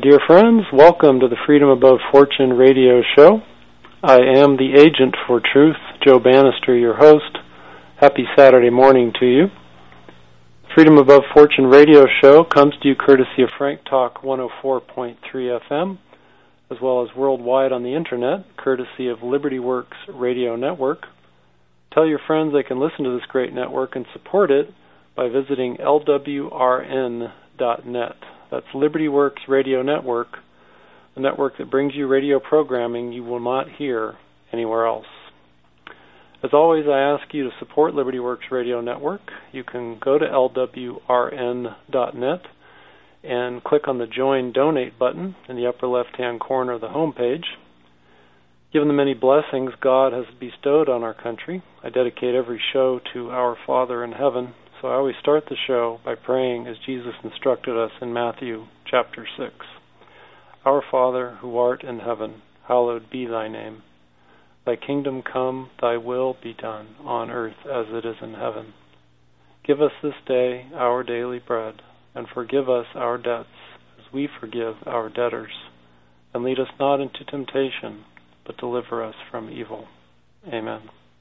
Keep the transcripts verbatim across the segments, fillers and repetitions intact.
Dear friends, welcome to the Freedom Above Fortune radio show. I am the agent for truth, Joe Bannister, your host. Happy Saturday morning to you. Freedom Above Fortune radio show comes to you courtesy of Frank Talk one oh four point three F M, as well as worldwide on the internet, courtesy of Liberty Works Radio Network. Tell your friends they can listen to this great network and support it by visiting L W R N dot net. That's Liberty Works Radio Network, a network that brings you radio programming you will not hear anywhere else. As always, I ask you to support Liberty Works Radio Network. You can go to L W R N dot net and click on the Join Donate button in the upper left-hand corner of the homepage. Given the many blessings God has bestowed on our country, I dedicate every show to our Father in heaven. So I always start the show by praying as Jesus instructed us in Matthew chapter six. Our Father, who art in heaven, hallowed be thy name. Thy kingdom come, thy will be done, on earth as it is in heaven. Give us this day our daily bread, and forgive us our debts, as we forgive our debtors. And lead us not into temptation, but deliver us from evil. Amen.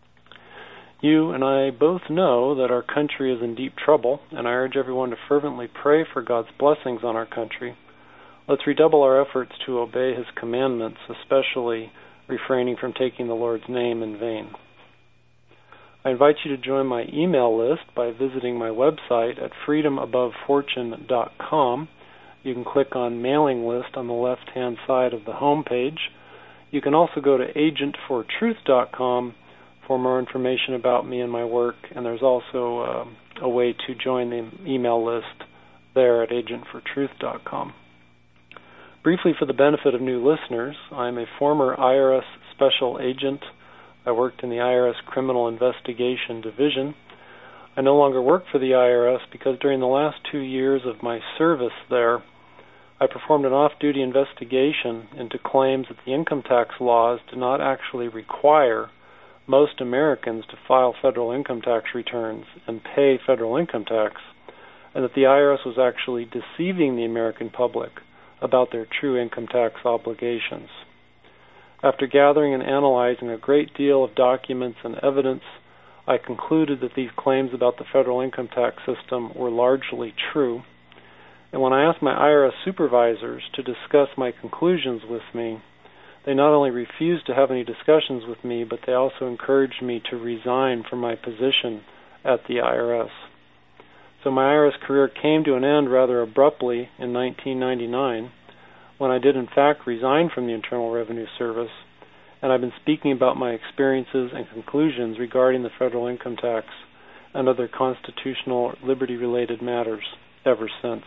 You and I both know that our country is in deep trouble, and I urge everyone to fervently pray for God's blessings on our country. Let's redouble our efforts to obey His commandments, especially refraining from taking the Lord's name in vain. I invite you to join my email list by visiting my website at freedom above fortune dot com. You can click on Mailing List on the left-hand side of the home page. You can also go to agent for truth dot com for more information about me and my work, and there's also uh, a way to join the email list there at agent for truth dot com. Briefly, for the benefit of new listeners, I'm a former I R S special agent. I worked in the I R S Criminal Investigation Division. I no longer work for the I R S because during the last two years of my service there, I performed an off-duty investigation into claims that the income tax laws do not actually require most Americans to file federal income tax returns and pay federal income tax, and that the I R S was actually deceiving the American public about their true income tax obligations. After gathering and analyzing a great deal of documents and evidence, I concluded that these claims about the federal income tax system were largely true. And when I asked my I R S supervisors to discuss my conclusions with me, they not only refused to have any discussions with me, but they also encouraged me to resign from my position at the I R S. So my I R S career came to an end rather abruptly in nineteen ninety-nine, when I did in fact resign from the Internal Revenue Service, and I've been speaking about my experiences and conclusions regarding the federal income tax and other constitutional liberty-related matters ever since.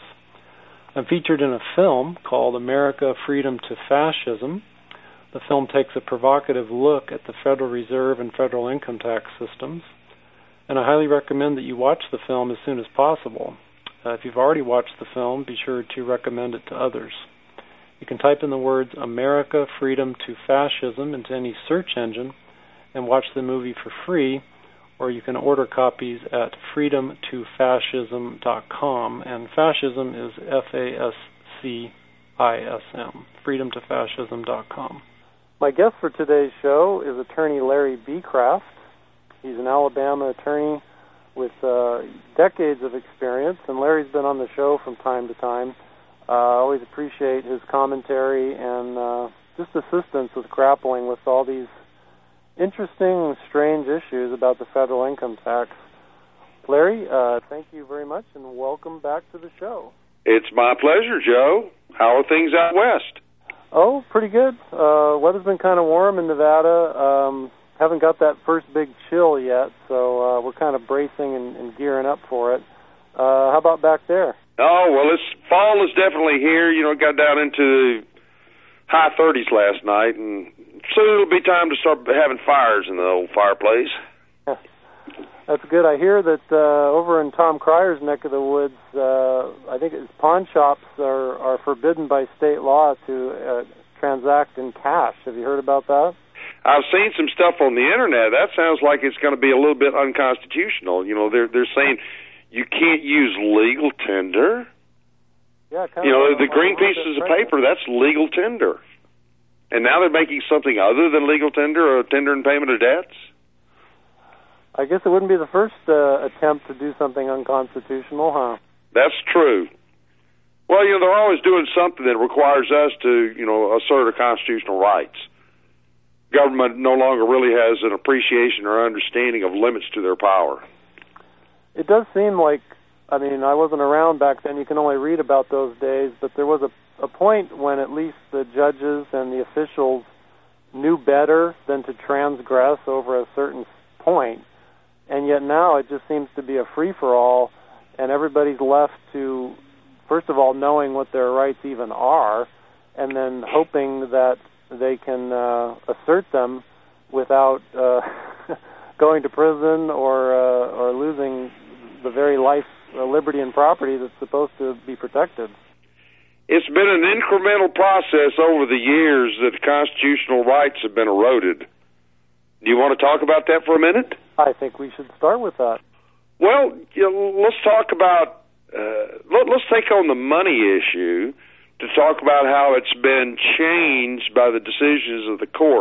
I'm featured in a film called America, Freedom to Fascism. The film takes a provocative look at the Federal Reserve and federal income tax systems, and I highly recommend that you watch the film as soon as possible. Uh, if you've already watched the film, be sure to recommend it to others. You can type in the words America, Freedom to Fascism into any search engine and watch the movie for free, or you can order copies at freedom to fascism dot com, and fascism is F A S C I S M, freedom to fascism dot com. My guest for today's show is attorney Larry Becraft. He's an Alabama attorney with uh, decades of experience, and Larry's been on the show from time to time. Uh, I always appreciate his commentary and uh, just assistance with grappling with all these interesting, strange issues about the federal income tax. Larry, uh, thank you very much, and welcome back to the show. It's my pleasure, Joe. How are things out west? Oh, pretty good. Uh, weather's been kind of warm in Nevada. Um, haven't got that first big chill yet, so uh, we're kind of bracing and, and gearing up for it. Uh, how about back there? Oh, well, it's fall is definitely here. You know, it got down into the high thirties last night, and soon it'll be time to start having fires in the old fireplace. That's good. I hear that uh, over in Tom Cryer's neck of the woods, uh, I think it's pawn shops are, are forbidden by state law to uh, transact in cash. Have you heard about that? I've seen some stuff on the internet. That sounds like it's going to be a little bit unconstitutional. You know, they're they're saying you can't use legal tender. Yeah, kind you know, of the green pieces of paper, that's legal tender. And now they're making something other than legal tender, or tender in payment of debts? I guess it wouldn't be the first uh, attempt to do something unconstitutional, huh? That's true. Well, you know, they're always doing something that requires us to, you know, assert our constitutional rights. Government no longer really has an appreciation or understanding of limits to their power. It does seem like, I mean, I wasn't around back then. You can only read about those days, but there was a, a point when at least the judges and the officials knew better than to transgress over a certain point. And yet now it just seems to be a free-for-all, and everybody's left to, first of all, knowing what their rights even are, and then hoping that they can uh, assert them without uh, going to prison or uh, or losing the very life, uh, liberty, and property that's supposed to be protected. It's been an incremental process over the years that constitutional rights have been eroded. Do you want to talk about that for a minute? I think we should start with that. Well, you know, let's talk about, uh, let, let's take on the money issue to talk about how it's been changed by the decisions of the court.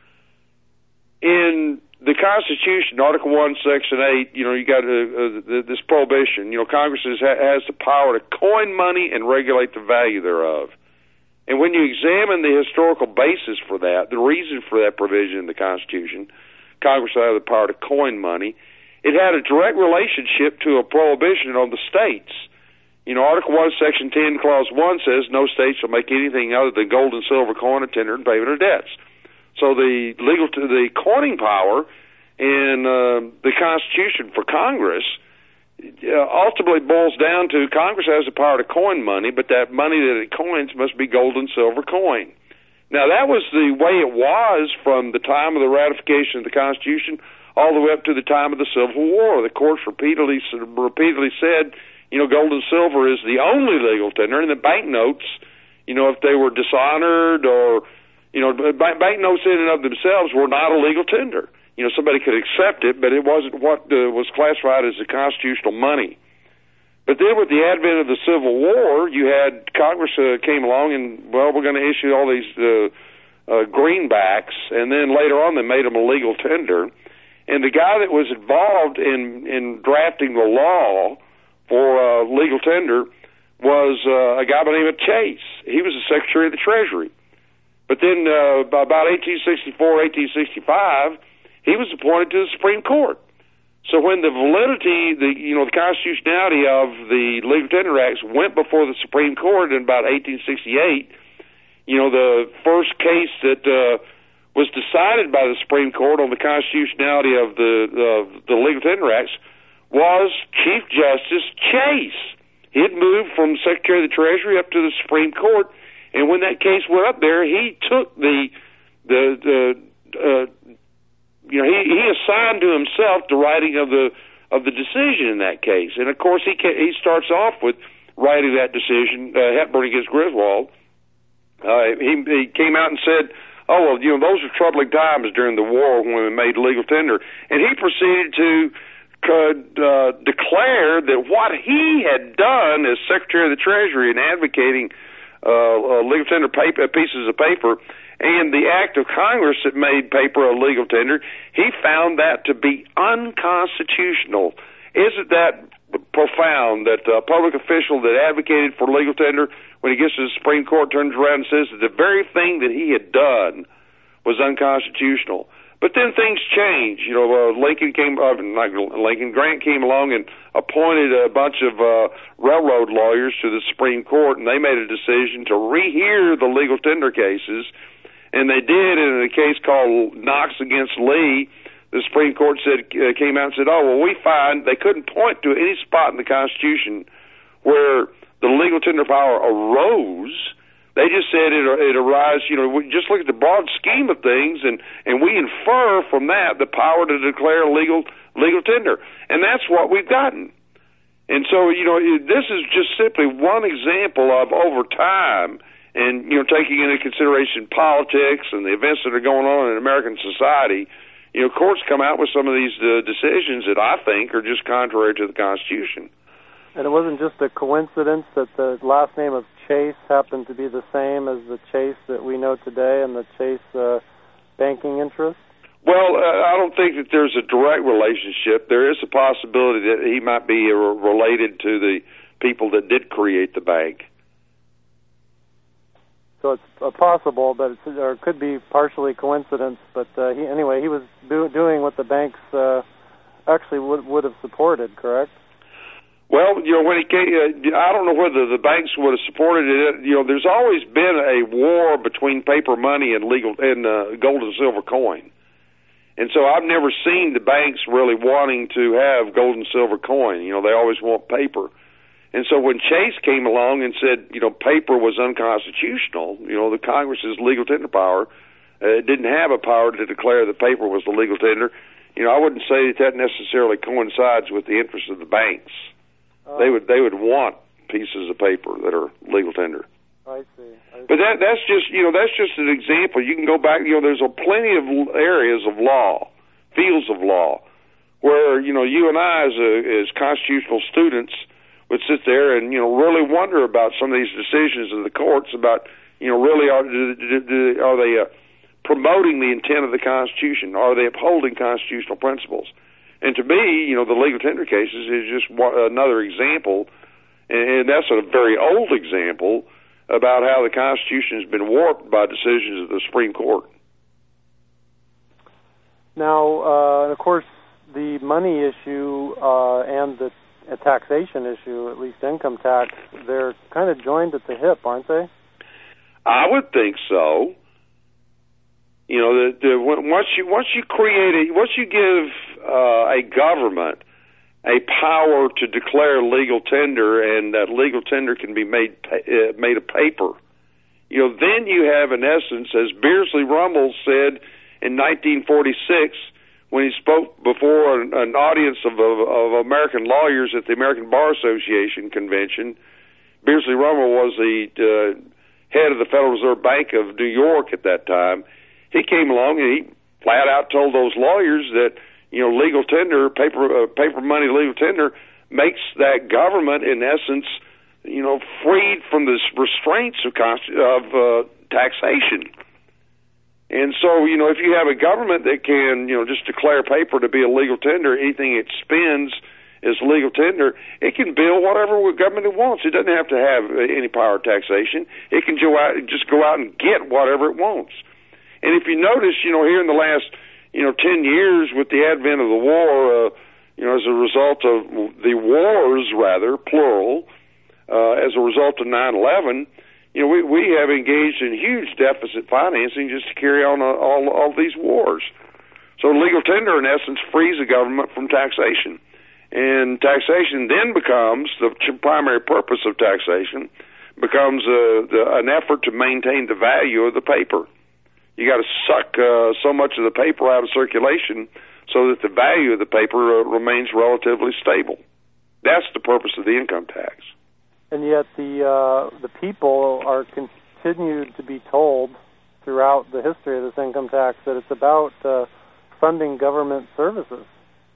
In the Constitution, Article one, Section eight, you know, you got uh, uh, this prohibition. You know, Congress has, has the power to coin money and regulate the value thereof. And when you examine the historical basis for that, the reason for that provision in the Constitution, Congress will have the power to coin money, it had a direct relationship to a prohibition on the states. You know, Article one, Section ten, Clause one says no state shall make anything other than gold and silver coin or tender in payment of debts. So the legal, to the coining power in uh, the Constitution for Congress uh, ultimately boils down to Congress has the power to coin money, but that money that it coins must be gold and silver coin. Now, that was the way it was from the time of the ratification of the Constitution all the way up to the time of the Civil War. The courts repeatedly repeatedly said, you know, gold and silver is the only legal tender, and the banknotes, you know, if they were dishonored or, you know, banknotes in and of themselves were not a legal tender. You know, somebody could accept it, but it wasn't what uh, was classified as the constitutional money. But then with the advent of the Civil War, you had Congress uh, came along and, well, we're going to issue all these uh, uh, greenbacks, and then later on they made them a legal tender. And the guy that was involved in, in drafting the law for uh, legal tender was uh, a guy by the name of Chase. He was the Secretary of the Treasury. But then uh, by about eighteen sixty-four, eighteen sixty-five, he was appointed to the Supreme Court. So when the validity, the you know, the constitutionality of the Legal Tender Acts went before the Supreme Court in about eighteen sixty-eight, you know, the first case that uh, was decided by the Supreme Court on the constitutionality of the uh, the Legal Tender Acts was Chief Justice Chase. He had moved from Secretary of the Treasury up to the Supreme Court, and when that case went up there, he took the the the uh, you know he, he assigned to himself the writing of the of the decision in that case, and of course he he starts off with writing that decision, uh, Hepburn against Griswold. Uh, he, he came out and said, "Oh well, you know those were troubling times during the war when we made legal tender," and he proceeded to could uh, declare that what he had done as Secretary of the Treasury in advocating uh, uh, legal tender paper, pieces of paper and the act of Congress that made paper a legal tender, he found that to be unconstitutional. Isn't that profound that a public official that advocated for legal tender, when he gets to the Supreme Court, turns around and says that the very thing that he had done was unconstitutional? But then things changed. You know, uh, Lincoln came, uh, not Lincoln, Grant came along and appointed a bunch of uh, railroad lawyers to the Supreme Court, and they made a decision to rehear the legal tender cases, and they did in a case called Knox against Lee. The Supreme Court said uh, came out and said, "Oh, well, we find," they couldn't point to any spot in the Constitution where the legal tender power arose. They just said it, it arises, you know, we just look at the broad scheme of things, and, and we infer from that the power to declare legal legal tender. And that's what we've gotten. And so, you know, this is just simply one example of, over time, and, you know, taking into consideration politics and the events that are going on in American society, you know, courts come out with some of these uh, decisions that I think are just contrary to the Constitution. And it wasn't just a coincidence that the last name of Chase happened to be the same as the Chase that we know today and the Chase uh, banking interest? Well, uh, I don't think that there's a direct relationship. There is a possibility that he might be uh, related to the people that did create the bank. So it's uh, possible, but it's, or it could be partially coincidence. But uh, he, anyway, he was do, doing what the banks uh, actually would, would have supported, correct? Well, you know, when he came, uh, I don't know whether the banks would have supported it. You know, there's always been a war between paper money and legal and uh, gold and silver coin, and so I've never seen the banks really wanting to have gold and silver coin. You know, they always want paper, and so when Chase came along and said, you know, paper was unconstitutional, you know, the Congress's legal tender power uh, didn't have a power to declare that paper was the legal tender. You know, I wouldn't say that that necessarily coincides with the interest of the banks. Uh, they would they would want pieces of paper that are legal tender. I see. I see. But that that's just you know that's just an example. You can go back. You know, there's a plenty of areas of law, fields of law, where you know you and I as a, as constitutional students would sit there and you know really wonder about some of these decisions of the courts about you know really are do, do, do, are they uh, promoting the intent of the Constitution? Are they upholding constitutional principles? And to me, you know, the legal tender cases is just one, another example, and that's a very old example about how the Constitution has been warped by decisions of the Supreme Court. Now, uh, of course, the money issue uh, and the taxation issue, at least income tax, they're kind of joined at the hip, aren't they? I would think so. You know, the, the, once you once you create a once you give uh, a government a power to declare legal tender, and that legal tender can be made uh, made of paper, you know, then you have, in essence, as Beardsley Rumble said in nineteen forty-six when he spoke before an, an audience of, of, of American lawyers at the American Bar Association convention. Beardsley Rumble was the uh, head of the Federal Reserve Bank of New York at that time. He came along and he flat out told those lawyers that, you know, legal tender, paper uh, paper money legal tender makes that government, in essence, you know, freed from the restraints of, of uh, taxation. And so, you know, if you have a government that can, you know, just declare paper to be a legal tender, anything it spends is legal tender, it can bill whatever government it wants. It doesn't have to have any power of taxation. It can go out, just go out and get whatever it wants. And if you notice, you know, here in the last, you know, ten years with the advent of the war, uh, you know, as a result of the wars, rather, plural, uh, as a result of nine eleven, you know, we, we have engaged in huge deficit financing just to carry on uh, all, all these wars. So legal tender, in essence, frees the government from taxation. And taxation then becomes, the primary purpose of taxation, becomes uh, the, an effort to maintain the value of the paper. You got to suck uh, so much of the paper out of circulation so that the value of the paper uh, remains relatively stable. That's the purpose of the income tax. And yet the uh, the people are continued to be told throughout the history of this income tax that it's about uh, funding government services.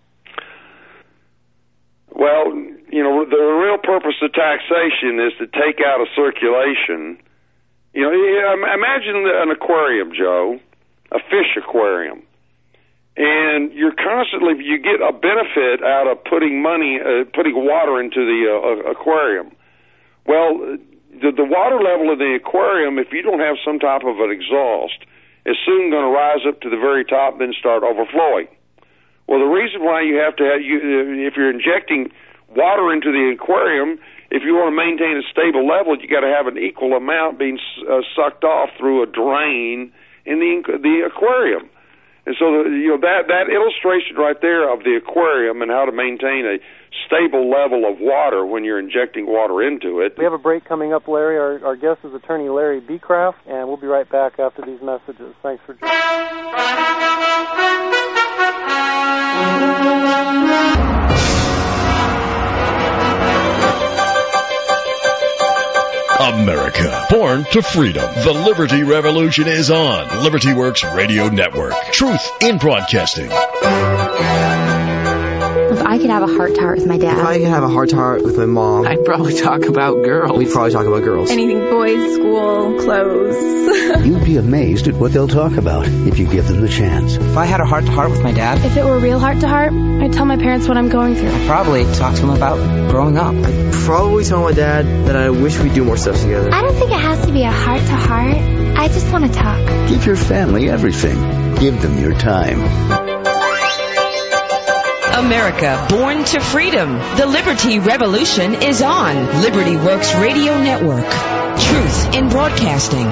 Well, you know, the real purpose of taxation is to take out of circulation. You know, imagine an aquarium, Joe, a fish aquarium, and you're constantly, you get a benefit out of putting money, uh, putting water into the uh, aquarium. Well, the, the water level of the aquarium, if you don't have some type of an exhaust, is soon going to rise up to the very top, then start overflowing. Well, the reason why you have to have, you, if you're injecting water into the aquarium, if you want to maintain a stable level, you got to have an equal amount being uh, sucked off through a drain in the the aquarium. And so, the, you know, that that illustration right there of the aquarium and how to maintain a stable level of water when you're injecting water into it. We have a break coming up, Larry. Our, our guest is attorney Larry Becraft, and we'll be right back after these messages. Thanks for joining us. America, born to freedom. The Liberty Revolution is on. Liberty Works Radio Network. Truth in broadcasting. With I could have a heart-to-heart with my dad. I could have a heart-to-heart with my mom. I'd probably talk about girls. We'd probably talk about girls. Anything boys, school, clothes. You'd be amazed at what they'll talk about if you give them the chance. If I had a heart-to-heart with my dad... If it were real heart-to-heart, I'd tell my parents what I'm going through. I'd probably talk to them about growing up. I'd probably tell my dad that I wish we'd do more stuff together. I don't think it has to be a heart-to-heart. I just want to talk. Give your family everything. Give them your time. America, born to freedom. The Liberty Revolution is on Liberty Works Radio Network. Truth in broadcasting.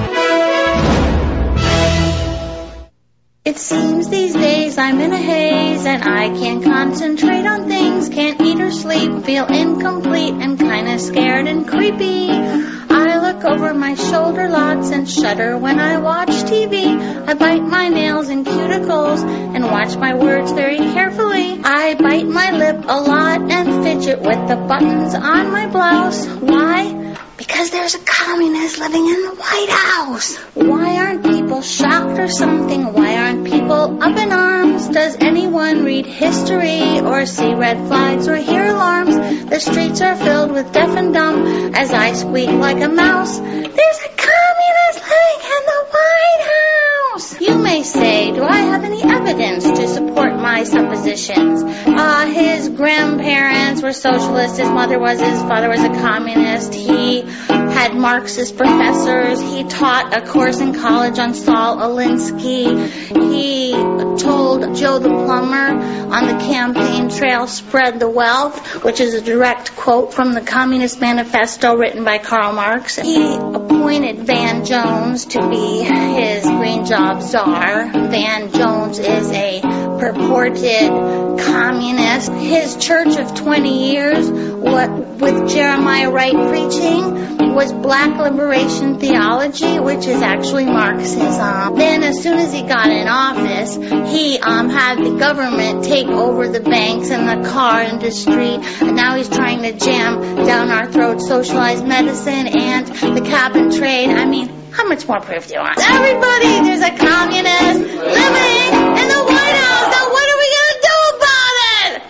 It seems these days I'm in a haze and I can't concentrate on things, can't eat or sleep, feel incomplete and kinda scared and creepy. I look over my shoulder lots and shudder when I watch T V. I bite my nails and cuticles and watch my words very carefully. I bite my lip a lot and fidget with the buttons on my blouse. Why? Because there's a communist living in the White House. Why aren't people shocked or something? Why aren't people up in arms? Does anyone read history or see red flags or hear alarms? The streets are filled with deaf and dumb as I squeak like a mouse. There's a communist living in the White House. You may say, do I have any evidence to support my suppositions? Uh, his grandparents were socialists, his mother was, his father was a communist, he had Marxist professors, he taught a course in college on Saul Alinsky, he told Joe the plumber on the campaign trail, spread the wealth, which is a direct quote from the Communist Manifesto written by Karl Marx. He appointed Van Jones to be his green job czar. Van Jones is a purported communist. His church of twenty years, what with Jeremiah Wright preaching, was black liberation theology, which is actually Marxism. Then as soon as he got in office, he um, had the government take over the banks and the car industry, and now he's trying to jam down our throats socialized medicine and the cap and trade. I mean, how much more proof do you want? Everybody, there's a communist living in the White House. Now what are we going to do about it?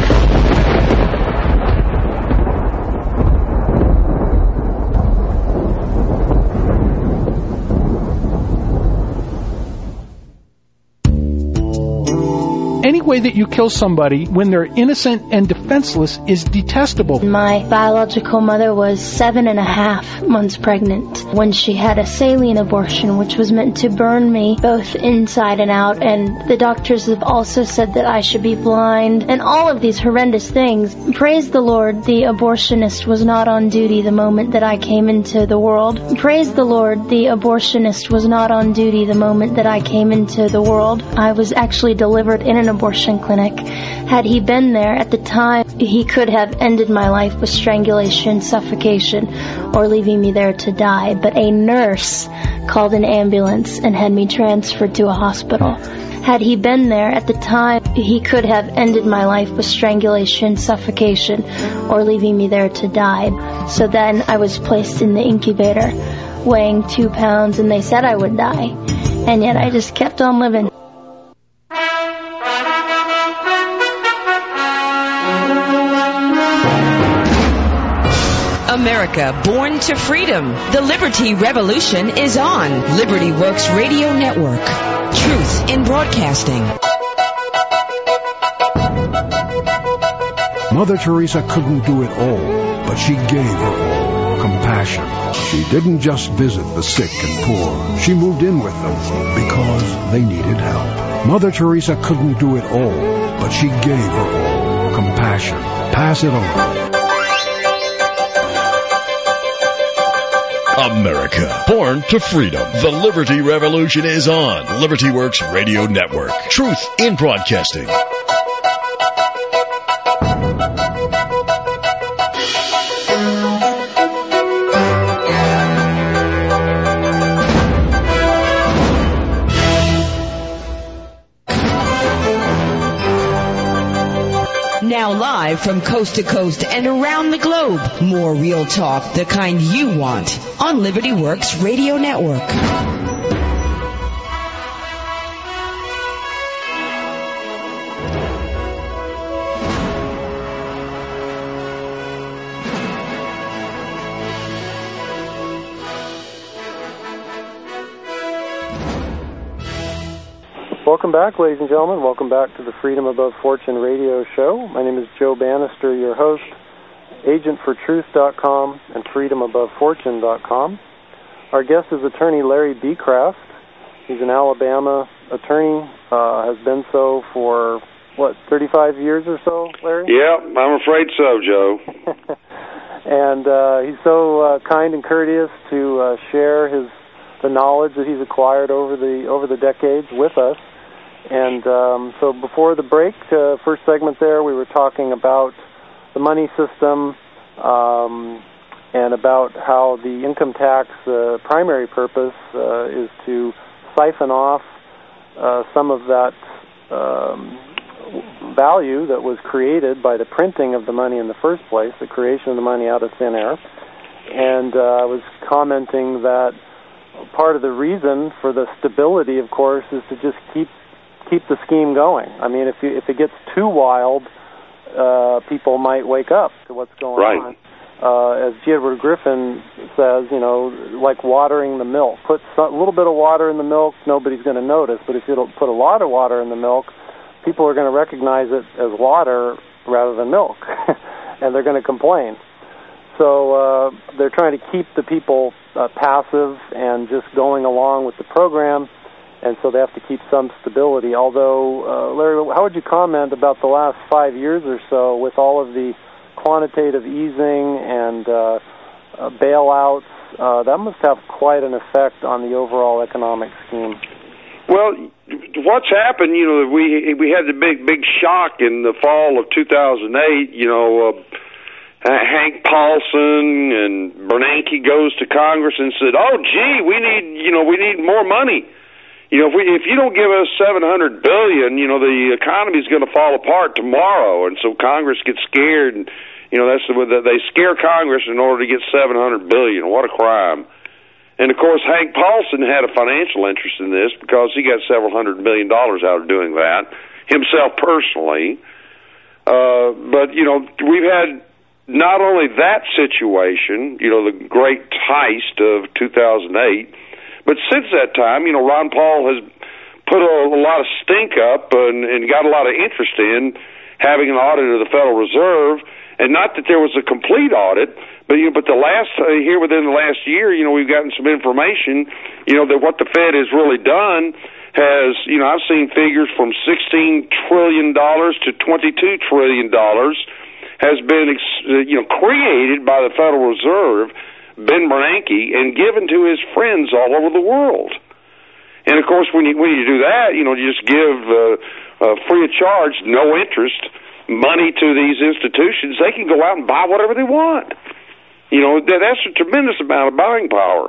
Any way that you kill somebody when they're innocent and defenseless is detestable. My biological mother was seven and a half months pregnant when she had a saline abortion, which was meant to burn me both inside and out, and the doctors have also said that I should be blind, and all of these horrendous things. Praise the Lord, the abortionist was not on duty the moment that I came into the world. Praise the Lord, the abortionist was not on duty the moment that I came into the world. I was actually delivered in an abortion clinic. Had he been there at the time, he could have ended my life with strangulation, suffocation, or leaving me there to die. But a nurse called an ambulance and had me transferred to a hospital. Had he been there at the time, he could have ended my life with strangulation, suffocation, or leaving me there to die. So then I was placed in the incubator, weighing two pounds, and they said I would die. And yet I just kept on living. America, born to freedom. The Liberty Revolution is on Liberty Works Radio Network. Truth in broadcasting. Mother Teresa couldn't do it all, but she gave her all. Compassion. She didn't just visit the sick and poor. She moved in with them because they needed help. Mother Teresa couldn't do it all, but she gave her all. Compassion. Pass it on. America, born to freedom. The Liberty Revolution is on Liberty Works Radio Network. Truth in broadcasting. Now live from coast to coast and around the globe. More real talk, the kind you want, on Liberty Works Radio Network. Welcome back, ladies and gentlemen. Welcome back to the Freedom Above Fortune radio show. My name is Joe Bannister, your host, agent for truth dot com and freedom above fortune dot com. Our guest is attorney Larry Becraft. He's an Alabama attorney, uh, has been so for, what, thirty-five years or so, Larry? Yeah, I'm afraid so, Joe. And uh, he's so uh, kind and courteous to uh, share his the knowledge that he's acquired over the over the decades with us. And um, so before the break, uh, first segment there, we were talking about the money system um, and about how the income tax uh, primary purpose uh, is to siphon off uh, some of that um, value that was created by the printing of the money in the first place, the creation of the money out of thin air. And uh, I was commenting that part of the reason for the stability, of course, is to just keep keep the scheme going. I mean, if you, if it gets too wild, uh, people might wake up to what's going right. on. Uh, as G. Edward Griffin says, you know, like watering the milk. Put some, a little bit of water in the milk, nobody's going to notice. But if you don't put a lot of water in the milk, people are going to recognize it as water rather than milk, and they're going to complain. So uh, they're trying to keep the people uh, passive and just going along with the program, and so they have to keep some stability. Although, uh, Larry, how would you comment about the last five years or so with all of the quantitative easing and uh, uh, bailouts? Uh, that must have quite an effect on the overall economic scheme. Well, what's happened, you know, we we had the big, big shock in the fall of two thousand eight, you know, uh, Hank Paulson and Bernanke goes to Congress and said, oh, gee, we need, you know, we need more money. You know, if we, if you don't give us seven hundred billion dollars, you know, the economy is going to fall apart tomorrow. And so Congress gets scared, and, you know, that's the, they scare Congress in order to get seven hundred billion dollars. What a crime. And, of course, Hank Paulson had a financial interest in this because he got several hundred million dollars out of doing that, himself personally. Uh, but, you know, we've had not only that situation, you know, the great heist of two thousand eight, but since that time, you know, Ron Paul has put a, a lot of stink up and, and got a lot of interest in having an audit of the Federal Reserve. And not that there was a complete audit, but you know, but the last uh, here within the last year, you know, we've gotten some information, you know, that what the Fed has really done has, you know, I've seen figures from sixteen trillion dollars to twenty-two trillion dollars has been, uh, you know, created by the Federal Reserve, Ben Bernanke, and given to his friends all over the world. And of course, when you when you do that, you know, you just give uh, uh, free of charge, no interest, money to these institutions. They can go out and buy whatever they want. You know, that, that's a tremendous amount of buying power.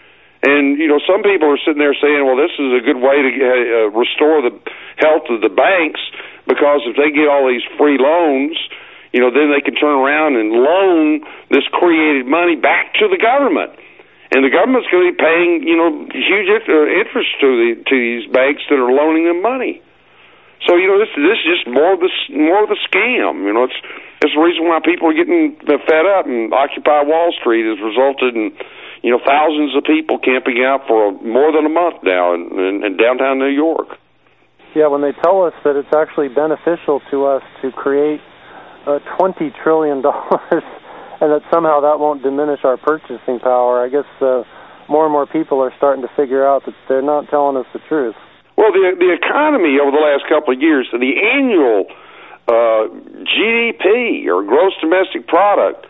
And you know, some people are sitting there saying, "Well, this is a good way to uh, restore the health of the banks because if they get all these free loans." You know, then they can turn around and loan this created money back to the government, and the government's going to be paying, you know, huge interest to the to these banks that are loaning them money. So, you know, this this is just more of the more of the scam. You know, it's it's the reason why people are getting fed up, and Occupy Wall Street has resulted in, you know, thousands of people camping out for more than a month now in, in, in downtown New York. Yeah, when they tell us that it's actually beneficial to us to create Uh, twenty trillion dollars, and that somehow that won't diminish our purchasing power. I guess uh, more and more people are starting to figure out that they're not telling us the truth. Well, the the economy over the last couple of years, the annual uh, G D P, or gross domestic product,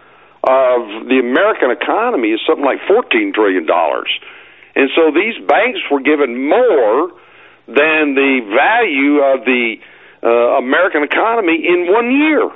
of the American economy is something like fourteen trillion dollars. And so these banks were given more than the value of the uh, American economy in one year.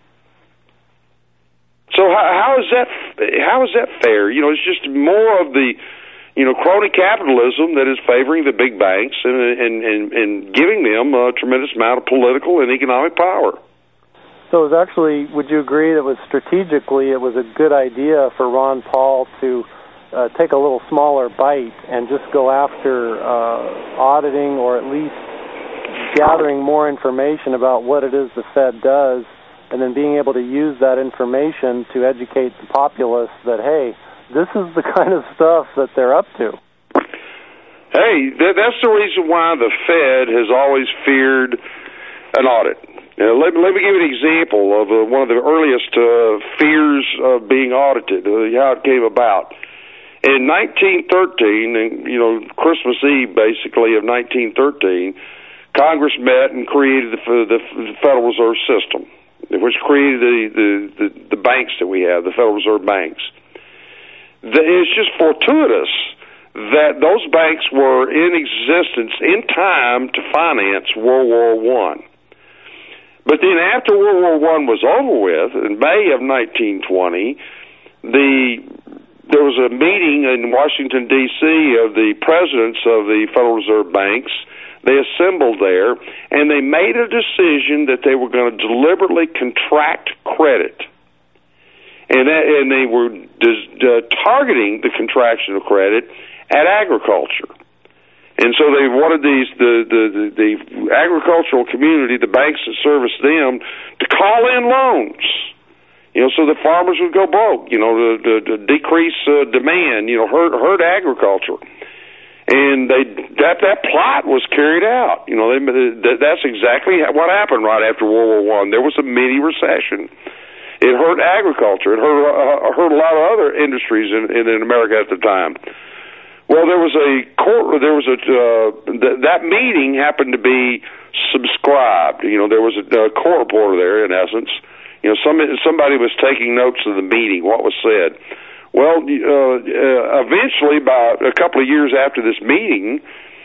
So how, how is that? How is that fair? You know, it's just more of the, you know, crony capitalism that is favoring the big banks and and and, and giving them a tremendous amount of political and economic power. So it was actually, would you agree that was strategically it was a good idea for Ron Paul to uh, take a little smaller bite and just go after uh, auditing or at least gathering more information about what it is the Fed does, and then being able to use that information to educate the populace that, hey, this is the kind of stuff that they're up to? Hey, hey, that, that's the reason why the Fed has always feared an audit. Now, let, let me give you an example of uh, one of the earliest uh, fears of being audited, uh, how it came about. In nineteen thirteen, and, you know, Christmas Eve, basically, of nineteen thirteen, Congress met and created the, the, the Federal Reserve System, which created the, the, the, the banks that we have, the Federal Reserve banks. The, it's just fortuitous that those banks were in existence in time to finance World War One. But then after World War One was over with, in May of nineteen twenty, the there was a meeting in Washington, D C of the presidents of the Federal Reserve banks. They assembled there, and they made a decision that they were going to deliberately contract credit. And, that, and they were dis, uh, targeting the contraction of credit at agriculture. And so they wanted these the, the, the, the agricultural community, the banks that service them, to call in loans. You know, so the farmers would go broke, you know, to, to, to decrease uh, demand, you know, hurt, hurt agriculture. And they that that plot was carried out. You know, they, that's exactly what happened right after World War One. There was a mini recession. It hurt agriculture. It hurt, uh, hurt a lot of other industries in, in, in America at the time. Well, there was a court. There was a uh, th- that meeting happened to be subscribed. You know, there was a, a court reporter there. In essence, you know, some somebody was taking notes of the meeting. What was said. Well, uh, uh, eventually, about a couple of years after this meeting,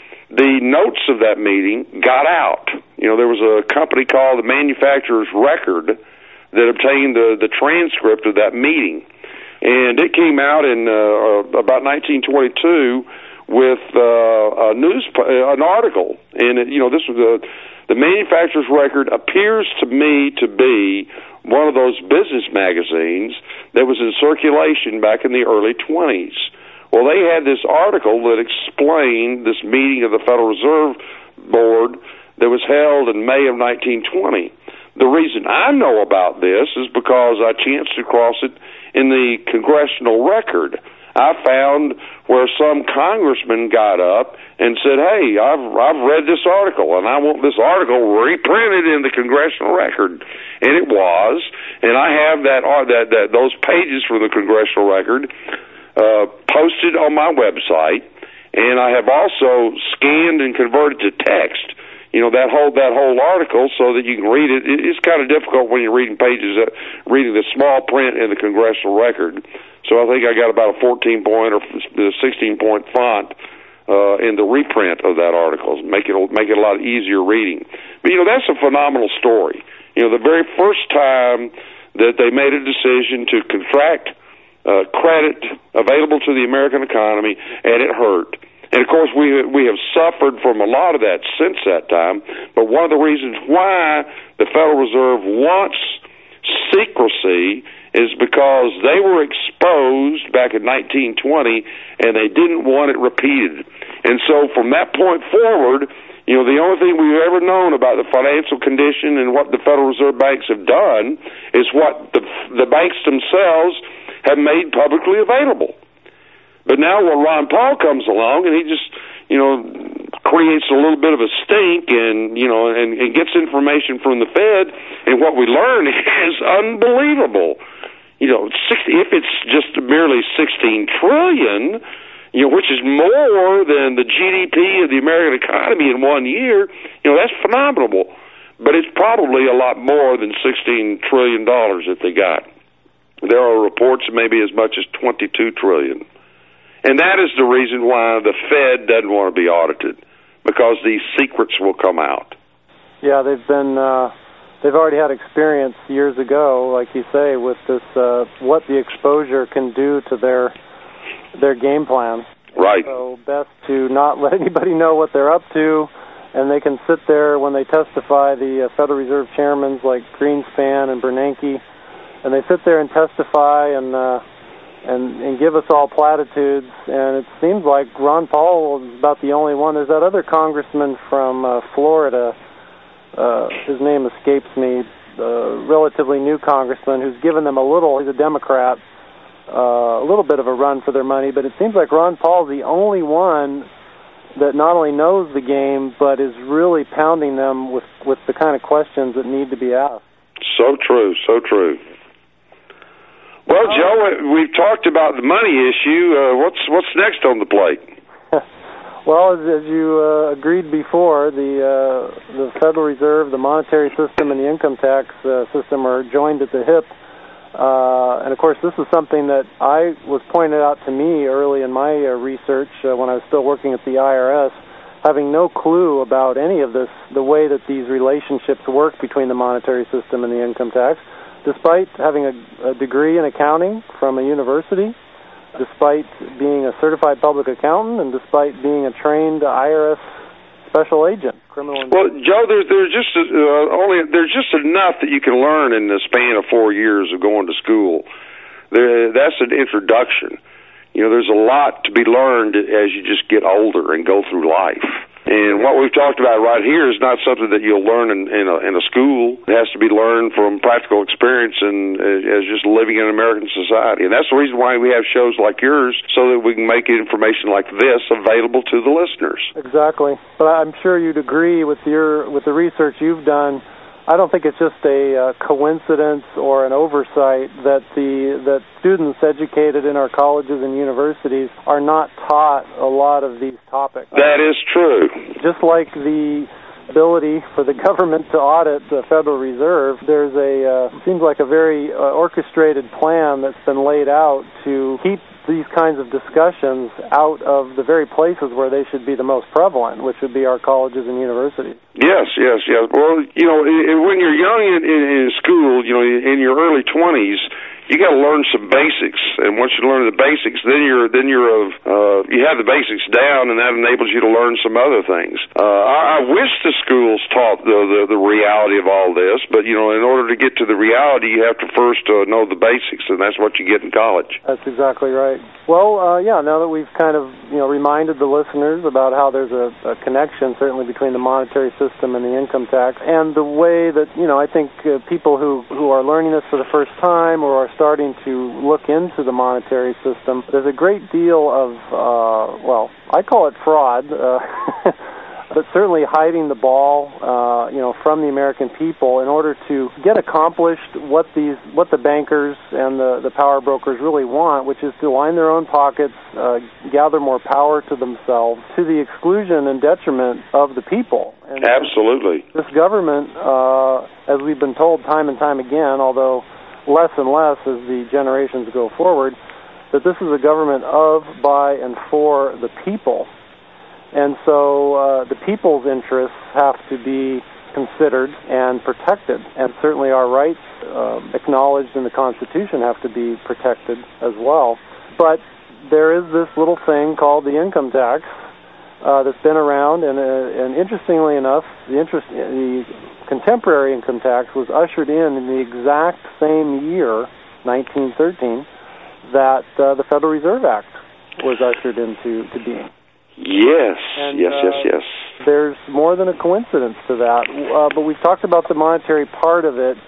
the notes of that meeting got out. You know, there was a company called the Manufacturer's Record that obtained the the transcript of that meeting. And it came out in uh, about nineteen twenty-two with uh, a news an article, and it, you know this was a, the Manufacturer's Record appears to me to be one of those business magazines that was in circulation back in the early twenties. Well, they had this article that explained this meeting of the Federal Reserve Board that was held in May of nineteen twenty. The reason I know about this is because I chanced across it in the Congressional Record. I found where some congressman got up and said, hey, I've, I've read this article, and I want this article reprinted in the Congressional Record. And it was, and I have that, that, that those pages from the Congressional Record uh, posted on my website, and I have also scanned and converted to text, you know, that whole that whole article so that you can read it. It's kind of difficult when you're reading pages, uh, reading the small print in the Congressional Record. So I think I got about a fourteen point or sixteen point font uh, in the reprint of that article, make it make it a lot easier reading. But you know, that's a phenomenal story. You know, the very first time that they made a decision to contract uh, credit available to the American economy, and it hurt. And, of course, we we have suffered from a lot of that since that time. But one of the reasons why the Federal Reserve wants secrecy is because they were exposed back in nineteen twenty, and they didn't want it repeated. And so from that point forward, you know, the only thing we've ever known about the financial condition and what the Federal Reserve banks have done is what the, the banks themselves have made publicly available. But now when Ron Paul comes along and he just, you know, creates a little bit of a stink and, you know, and, and gets information from the Fed, and what we learn is unbelievable. You know, sixty, if it's just merely sixteen trillion dollars, you know, which is more than the G D P of the American economy in one year, you know, that's phenomenal. But it's probably a lot more than sixteen trillion dollars that they got. There are reports of maybe as much as twenty-two trillion dollars. And that is the reason why the Fed doesn't want to be audited, because these secrets will come out. Yeah, they've been uh, they've already had experience years ago, like you say, with this uh, what the exposure can do to their their game plan. Right. So best to not let anybody know what they're up to, and they can sit there when they testify. The uh, Federal Reserve chairmen like Greenspan and Bernanke, and they sit there and testify and. Uh, And, and give us all platitudes, and it seems like Ron Paul is about the only one. There's that other congressman from uh, Florida, uh, his name escapes me, the relatively new congressman who's given them a little, he's a Democrat, uh, a little bit of a run for their money, but it seems like Ron Paul's the only one that not only knows the game, but is really pounding them with, with the kind of questions that need to be asked. So true, so true. Well, Joe, we've talked about the money issue. Uh, what's what's next on the plate? Well, as, as you uh, agreed before, the uh, the Federal Reserve, the monetary system, and the income tax uh, system are joined at the hip. Uh, and, of course, this is something that I was pointed out to me early in my uh, research uh, when I was still working at the I R S, having no clue about any of this, the way that these relationships work between the monetary system and the income tax. Despite having a, a degree in accounting from a university, despite being a certified public accountant, and despite being a trained I R S special agent, criminal. Well, Joe, there's there's just uh, only there's just enough that you can learn in the span of four years of going to school. There, that's an introduction. You know, there's a lot to be learned as you just get older and go through life. And what we've talked about right here is not something that you'll learn in, in, a, in a school. It has to be learned from practical experience and uh, as just living in American society. And that's the reason why we have shows like yours, so that we can make information like this available to the listeners. Exactly. But I'm sure you'd agree with your with the research you've done. I don't think it's just a uh, coincidence or an oversight that the that students educated in our colleges and universities are not taught a lot of these topics. That is true. Just like the ability for the government to audit the Federal Reserve, there's a uh, seems like a very uh, orchestrated plan that's been laid out to keep these kinds of discussions out of the very places where they should be the most prevalent, which would be our colleges and universities. Yes, yes, yes. Well, you know, when you're young in, in, in school, you know, in your early twenties, you got to learn some basics, and once you learn the basics, then you're then you're of uh, you have the basics down, and that enables you to learn some other things. Uh, I, I wish the schools taught the, the the reality of all this, but you know, in order to get to the reality, you have to first uh, know the basics, and that's what you get in college. That's exactly right. Well, uh, yeah. Now that we've kind of you know reminded the listeners about how there's a, a connection, certainly between the monetary system and the income tax, and the way that you know I think uh, people who who are learning this for the first time or are starting to look into the monetary system, there's a great deal of, uh, well, I call it fraud, uh, but certainly hiding the ball, uh, you know, from the American people in order to get accomplished what these, what the bankers and the, the power brokers really want, which is to line their own pockets, uh, gather more power to themselves, to the exclusion and detriment of the people. And absolutely. This government, uh, as we've been told time and time again, although less and less as the generations go forward, that this is a government of, by, and for the people. And so uh, the people's interests have to be considered and protected, and certainly our rights uh, acknowledged in the Constitution have to be protected as well. But there is this little thing called the income tax uh, that's been around, and, uh, and interestingly enough, the interest, the contemporary income tax was ushered in in the exact same year, nineteen thirteen, that uh, the Federal Reserve Act was ushered into to being. Yes, and, yes, uh, yes, yes. There's more than a coincidence to that, uh, but we've talked about the monetary part of it.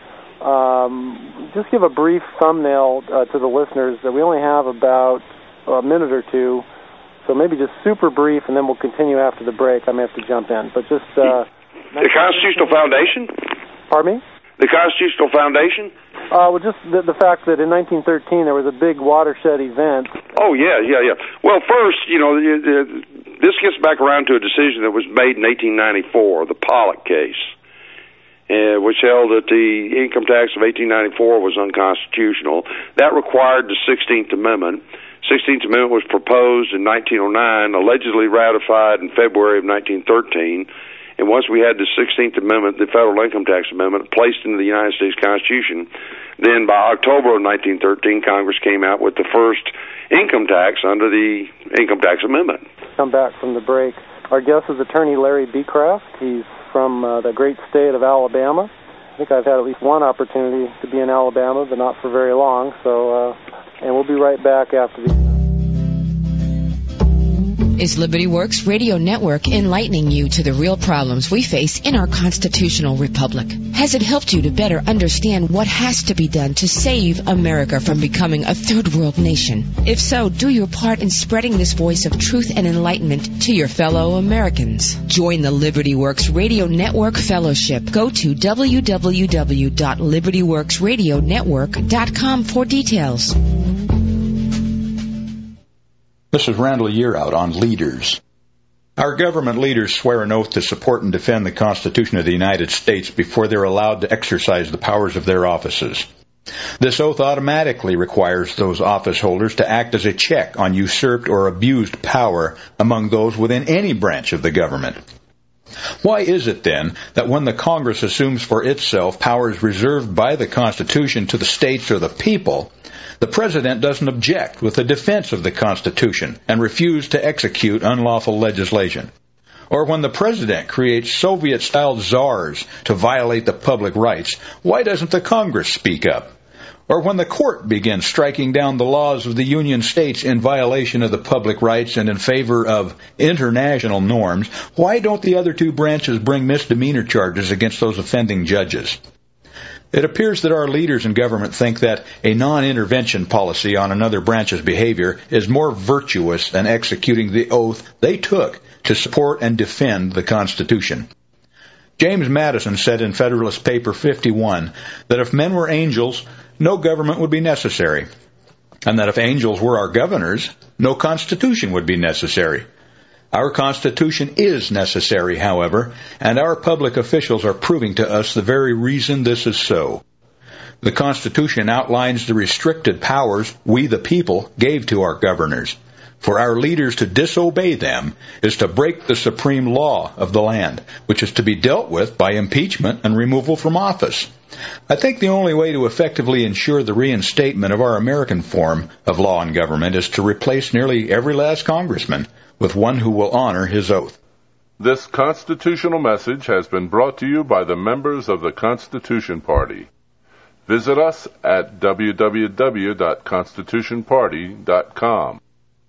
Um, just give a brief thumbnail uh, to the listeners that we only have about a minute or two, so maybe just super brief, and then we'll continue after the break. I may have to jump in, but just... Uh, the Constitutional Foundation? Pardon me? The Constitutional Foundation? Uh, well, just the, the fact that in nineteen thirteen there was a big watershed event. Oh, yeah, yeah, yeah. Well, first, you know, this gets back around to a decision that was made in eighteen ninety-four, the Pollock case, uh, which held that the income tax of eighteen ninety-four was unconstitutional. That required the sixteenth Amendment. sixteenth Amendment was proposed in nineteen oh nine, allegedly ratified in February of nineteen thirteen. And once we had the sixteenth Amendment, the Federal Income Tax Amendment, placed into the United States Constitution, then by October of nineteen thirteen, Congress came out with the first income tax under the Income Tax Amendment. Come back from the break. Our guest is Attorney Larry Becraft. He's from uh, the great state of Alabama. I think I've had at least one opportunity to be in Alabama, but not for very long. So, uh, and we'll be right back after these. Is Liberty Works Radio Network enlightening you to the real problems we face in our constitutional republic? Has it helped you to better understand what has to be done to save America from becoming a third world nation? If so, do your part in spreading this voice of truth and enlightenment to your fellow Americans. Join the Liberty Works Radio Network Fellowship. Go to w w w dot liberty works radio network dot com for details. This is Randall Yearout on Leaders. Our government leaders swear an oath to support and defend the Constitution of the United States before they're allowed to exercise the powers of their offices. This oath automatically requires those office holders to act as a check on usurped or abused power among those within any branch of the government. Why is it, then, that when the Congress assumes for itself powers reserved by the Constitution to the states or the people, the President doesn't object with the defense of the Constitution and refuse to execute unlawful legislation? Or when the President creates Soviet-style czars to violate the public rights, why doesn't the Congress speak up? Or when the court begins striking down the laws of the Union States in violation of the public rights and in favor of international norms, why don't the other two branches bring misdemeanor charges against those offending judges? It appears that our leaders in government think that a non-intervention policy on another branch's behavior is more virtuous than executing the oath they took to support and defend the Constitution. James Madison said in Federalist Paper fifty-one that if men were angels, no government would be necessary, and that if angels were our governors, no Constitution would be necessary. Our Constitution is necessary, however, and our public officials are proving to us the very reason this is so. The Constitution outlines the restricted powers we, the people, gave to our governors. For our leaders to disobey them is to break the supreme law of the land, which is to be dealt with by impeachment and removal from office. I think the only way to effectively ensure the reinstatement of our American form of law and government is to replace nearly every last congressman with one who will honor his oath. This constitutional message has been brought to you by the members of the Constitution Party. Visit us at w w w dot constitution party dot com.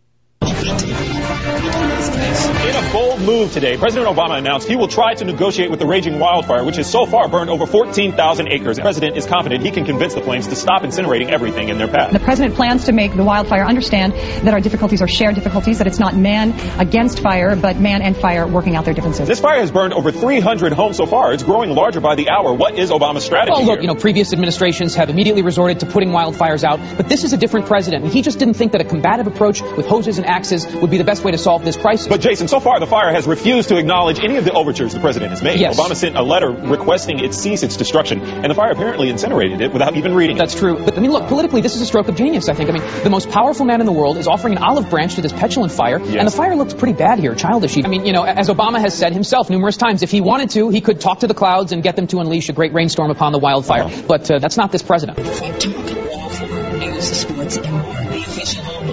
In a bold move today, President Obama announced he will try to negotiate with the raging wildfire, which has so far burned over fourteen thousand acres. The president is confident he can convince the flames to stop incinerating everything in their path. The president plans to make the wildfire understand that our difficulties are shared difficulties, that it's not man against fire, but man and fire working out their differences. This fire has burned over three hundred homes so far. It's growing larger by the hour. What is Obama's strategy Well, look, here? you know, previous administrations have immediately resorted to putting wildfires out, but this is a different president, and he just didn't think that a combative approach with hoses and axes would be the best way to solve this crisis. But Jason, so far the fire has refused to acknowledge any of the overtures the president has made. Yes. Obama sent a letter requesting it cease its destruction, and the fire apparently incinerated it without even reading it. That's true. But, I mean, look, politically, this is a stroke of genius, I think. I mean, the most powerful man in the world is offering an olive branch to this petulant fire, Yes. and the fire looks pretty bad here, childish. I mean, you know, as Obama has said himself numerous times, if he wanted to, he could talk to the clouds and get them to unleash a great rainstorm upon the wildfire. Oh. But uh, that's not this president. News, sports, and more. The official home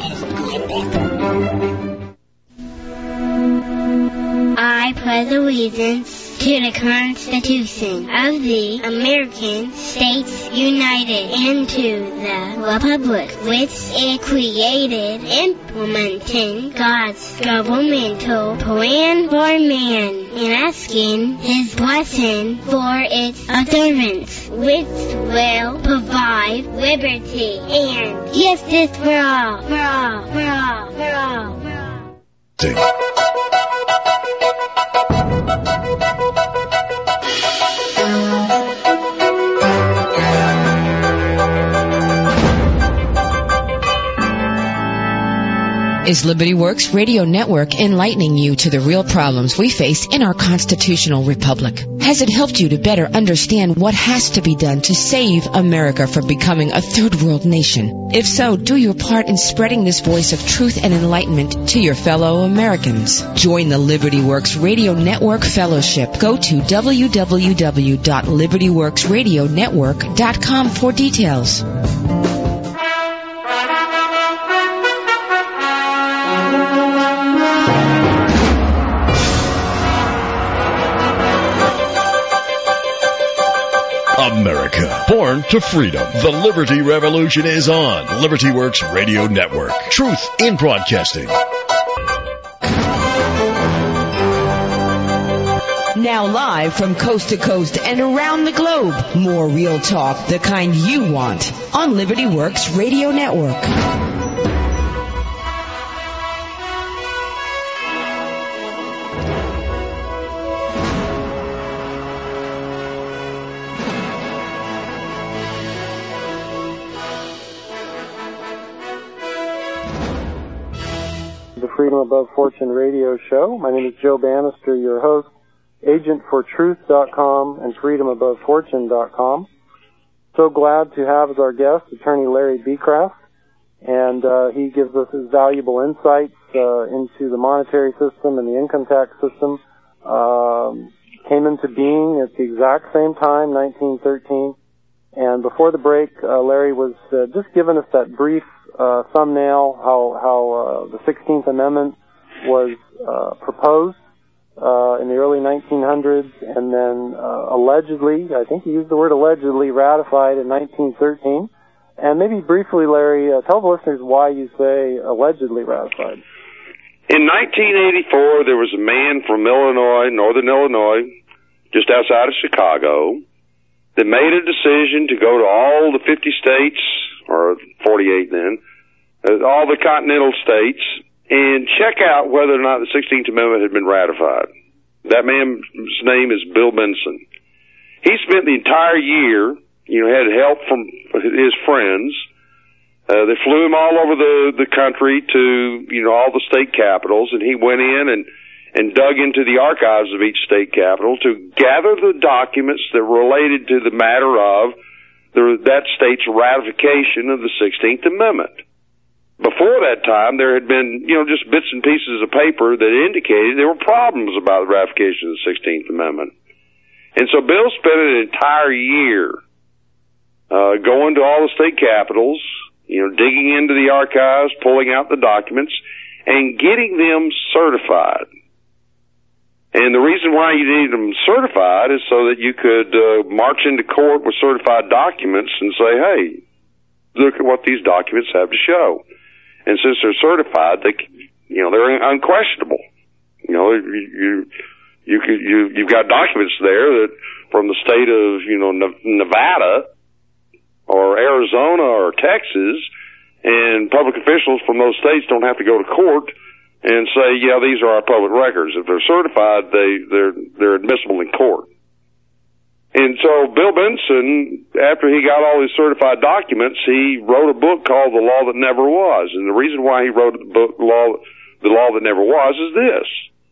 of I pledge allegiance to the Constitution of the American States United and to the republic which it created, implementing God's governmental plan for man, and asking his blessing for its observance, which will provide liberty and justice for all, for all, for all, for all, for all. Is Liberty Works Radio Network enlightening you to the real problems we face in our constitutional republic? Has it helped you to better understand what has to be done to save America from becoming a third world nation? If so, do your part in spreading this voice of truth and enlightenment to your fellow Americans. Join the Liberty Works Radio Network Fellowship. Go to w w w dot liberty works radio network dot com for details. America, born to freedom. The Liberty Revolution is on. Liberty Works Radio Network. Truth in broadcasting. Now live from coast to coast and around the globe, more real talk, the kind you want, on Liberty Works Radio Network. The Freedom Above Fortune radio show. My name is Joe Bannister, your host, agent for truth dot com and freedom above fortune dot com. So glad to have as our guest Attorney Larry Becraft, and uh, he gives us his valuable insights uh, into the monetary system and the income tax system. Um, came into being at the exact same time, nineteen thirteen. And before the break, uh, Larry was uh, just giving us that brief uh, thumbnail, how, how uh, the sixteenth Amendment was uh, proposed uh, in the early nineteen hundreds, and then uh, allegedly, I think he used the word allegedly, ratified in nineteen thirteen. And maybe briefly, Larry, uh, tell the listeners why you say allegedly ratified. In nineteen eighty-four, there was a man from Illinois, northern Illinois, just outside of Chicago, that made a decision to go to all the fifty states, or forty-eight then, uh, all the continental states, and check out whether or not the sixteenth Amendment had been ratified. That man's name is Bill Benson. He spent the entire year, you know, had help from his friends. Uh, they flew him all over the, the country to, you know, all the state capitals, and he went in and and dug into the archives of each state capital to gather the documents that related to the matter of the, that state's ratification of the sixteenth Amendment. Before that time, there had been, you know, just bits and pieces of paper that indicated there were problems about the ratification of the sixteenth Amendment. And so Bill spent an entire year uh, going to all the state capitals, you know, digging into the archives, pulling out the documents, and getting them certified. And the reason why you needed them certified is so that you could uh, march into court with certified documents and say, hey, look at what these documents have to show. And since they're certified, they, you know, they're unquestionable. You know, you you you could, you you've got documents there that from the state of, you know, Nevada or Arizona or Texas, and public officials from those states don't have to go to court and say, yeah, these are our public records. If they're certified, they, they're, they're admissible in court. And so Bill Benson, after he got all his certified documents, he wrote a book called The Law That Never Was. And the reason why he wrote the book, Law, The Law That Never Was, is this.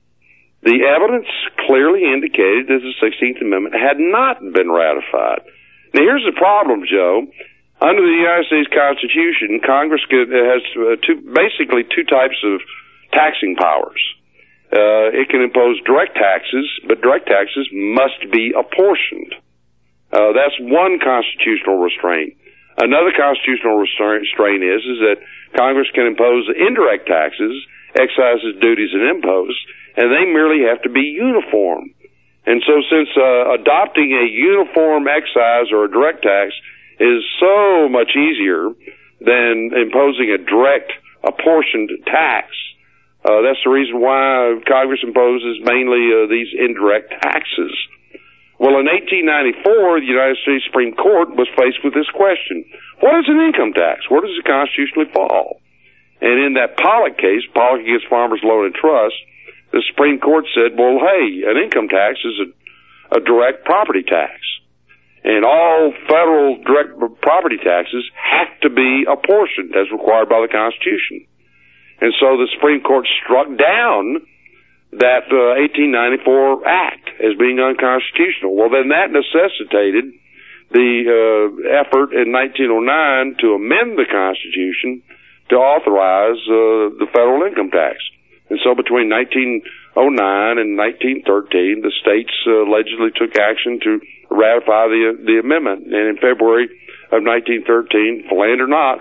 The evidence clearly indicated that the sixteenth Amendment had not been ratified. Now here's the problem, Joe. Under the United States Constitution, Congress has two, basically two types of taxing powers. Uh, it can impose direct taxes, but direct taxes must be apportioned. Uh, that's one constitutional restraint. Another constitutional restraint is, is that Congress can impose indirect taxes, excises, duties, and imposts, and they merely have to be uniform. And so since uh, adopting a uniform excise or a direct tax is so much easier than imposing a direct apportioned tax, Uh, that's the reason why Congress imposes mainly uh, these indirect taxes. Well, in eighteen ninety-four, the United States Supreme Court was faced with this question. What is an income tax? Where does it constitutionally fall? And in that Pollock case, Pollock against Farmers Loan and Trust, the Supreme Court said, well, hey, an income tax is a, a direct property tax. And all federal direct property taxes have to be apportioned as required by the Constitution. And so the Supreme Court struck down that uh, eighteen ninety-four Act as being unconstitutional. Well, then that necessitated the uh, effort in nineteen oh nine to amend the Constitution to authorize uh, the federal income tax. And so between nineteen oh nine and nineteen thirteen, the states uh, allegedly took action to ratify the the amendment. And in February of nineteen thirteen, Philander Knox,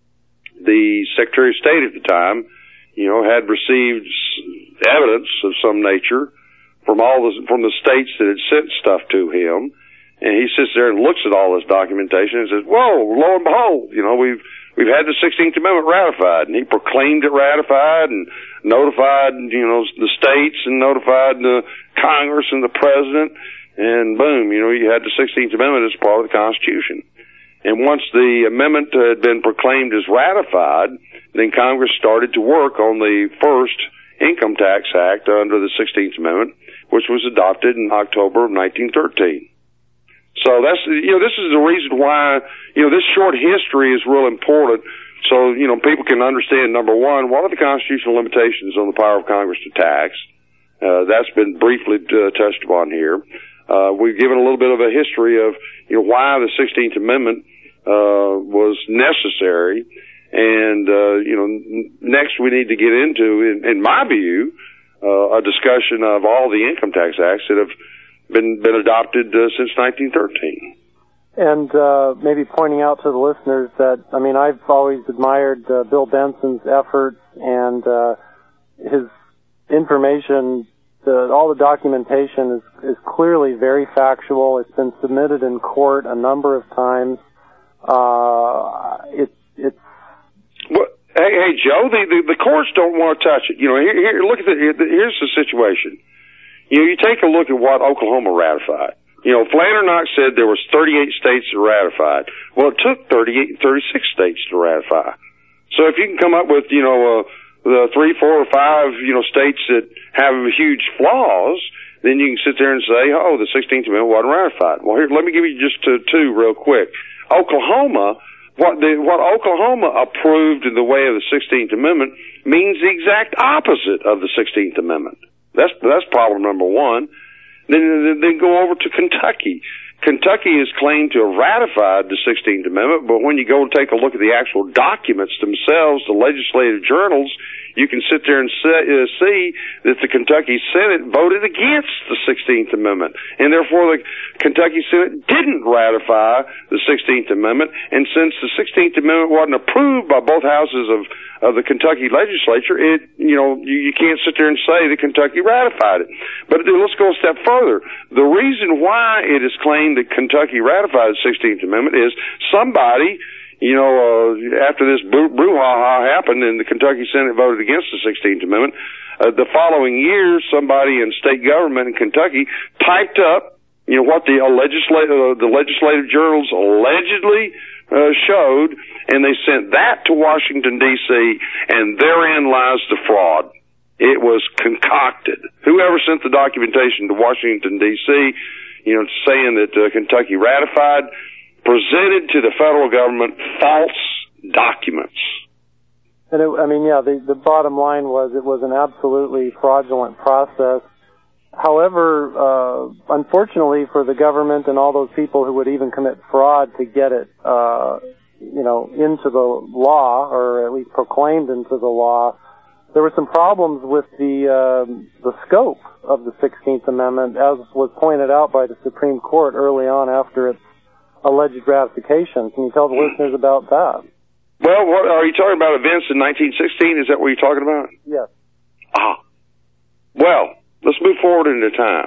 the Secretary of State at the time, you know, had received evidence of some nature from all the, from the states that had sent stuff to him. And he sits there and looks at all this documentation and says, whoa, lo and behold, you know, we've we've had the sixteenth Amendment ratified, and he proclaimed it ratified and notified, you know, the states and notified the Congress and the President, and boom, you know, you had the sixteenth Amendment as part of the Constitution. And once the amendment had been proclaimed as ratified, then Congress started to work on the first Income Tax Act under the sixteenth Amendment, which was adopted in October of nineteen thirteen. So that's, you know, this is the reason why, you know, this short history is real important. So, you know, people can understand, number one, what are the constitutional limitations on the power of Congress to tax? Uh, that's been briefly uh, touched upon here. Uh, we've given a little bit of a history of, you know, why the sixteenth Amendment, uh, was necessary. And, uh, you know, n- next we need to get into, in, in my view, uh, a discussion of all the income tax acts that have been been adopted uh, since nineteen thirteen. And uh, maybe pointing out to the listeners that, I mean, I've always admired uh, Bill Benson's efforts and uh, his information. The, all the documentation is, is clearly very factual. It's been submitted in court a number of times. Uh, it, it's well, hey, hey, Joe, the, the, the courts don't want to touch it. You know, here, here look at the, here's the situation. You know, you take a look at what Oklahoma ratified. You know, Flannery Knox said there was thirty-eight states that ratified. Well, it took thirty-eight, thirty-six states to ratify. So if you can come up with, you know, uh, the three, four, or five, you know, states that have huge flaws, then you can sit there and say, oh, the sixteenth Amendment wasn't ratified. Well, here, let me give you just two, two real quick. Oklahoma, what the, what Oklahoma approved in the way of the sixteenth Amendment means the exact opposite of the sixteenth Amendment. That's that's problem number one. Then then go over to Kentucky. Kentucky is claimed to have ratified the sixteenth Amendment, but when you go and take a look at the actual documents themselves, the legislative journals, you can sit there and say, uh, see that the Kentucky Senate voted against the sixteenth Amendment, and therefore the Kentucky Senate didn't ratify the sixteenth Amendment. And since the sixteenth Amendment wasn't approved by both houses of of the Kentucky legislature, it, you know, you, you can't sit there and say that Kentucky ratified it. But let's go a step further. The reason why it is claimed that Kentucky ratified the sixteenth Amendment is somebody, you know, uh, after this brouhaha happened and the Kentucky Senate voted against the sixteenth Amendment, uh, the following year, somebody in state government in Kentucky typed up, you know, what the uh, legislative, uh, the legislative journals allegedly uh, showed, and they sent that to Washington, D C, and therein lies the fraud. It was concocted. Whoever sent the documentation to Washington, D C, you know, saying that uh, Kentucky ratified, presented to the federal government false documents. And it, I mean, yeah, the, the bottom line was it was an absolutely fraudulent process. However, uh, unfortunately for the government and all those people who would even commit fraud to get it, uh, you know, into the law, or at least proclaimed into the law, there were some problems with the, uh, the scope of the sixteenth Amendment, as was pointed out by the Supreme Court early on after its alleged ratification. Can you tell the listeners about that? Well, what, are you talking about events in nineteen sixteen? Is that what you're talking about? Yes. Ah. Well, let's move forward into time.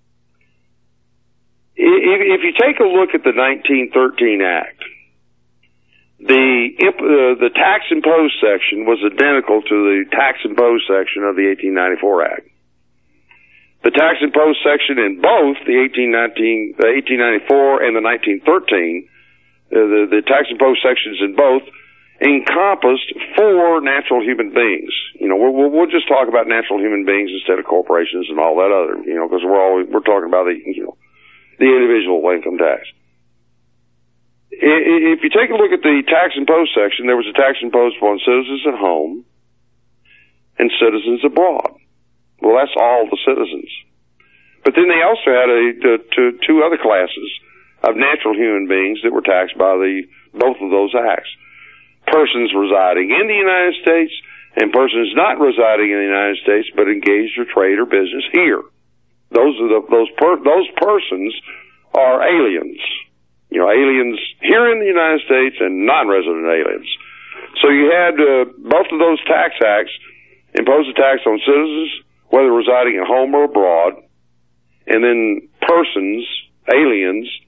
If, if you take a look at the nineteen thirteen Act, the uh, the tax imposed section was identical to the tax imposed section of the eighteen ninety-four Act. The tax imposed section in both the eighteen ninety-four and the nineteen thirteen, uh, the, the tax imposed sections in both encompassed four natural human beings. You know, we'll, we'll just talk about natural human beings instead of corporations and all that other, you know, because we're always, we're talking about the, you know, the individual income tax. If you take a look at the tax imposed section, there was a tax imposed upon citizens at home and citizens abroad. Well, that's all the citizens. But then they also had a, a two, two other classes of natural human beings that were taxed by the both of those acts. Persons residing in the United States and persons not residing in the United States but engaged in trade or business here. Those are the, those per, those persons are aliens. You know, aliens here in the United States and non-resident aliens. So you had uh, both of those tax acts impose a tax on citizens, whether residing at home or abroad, and then persons, aliens,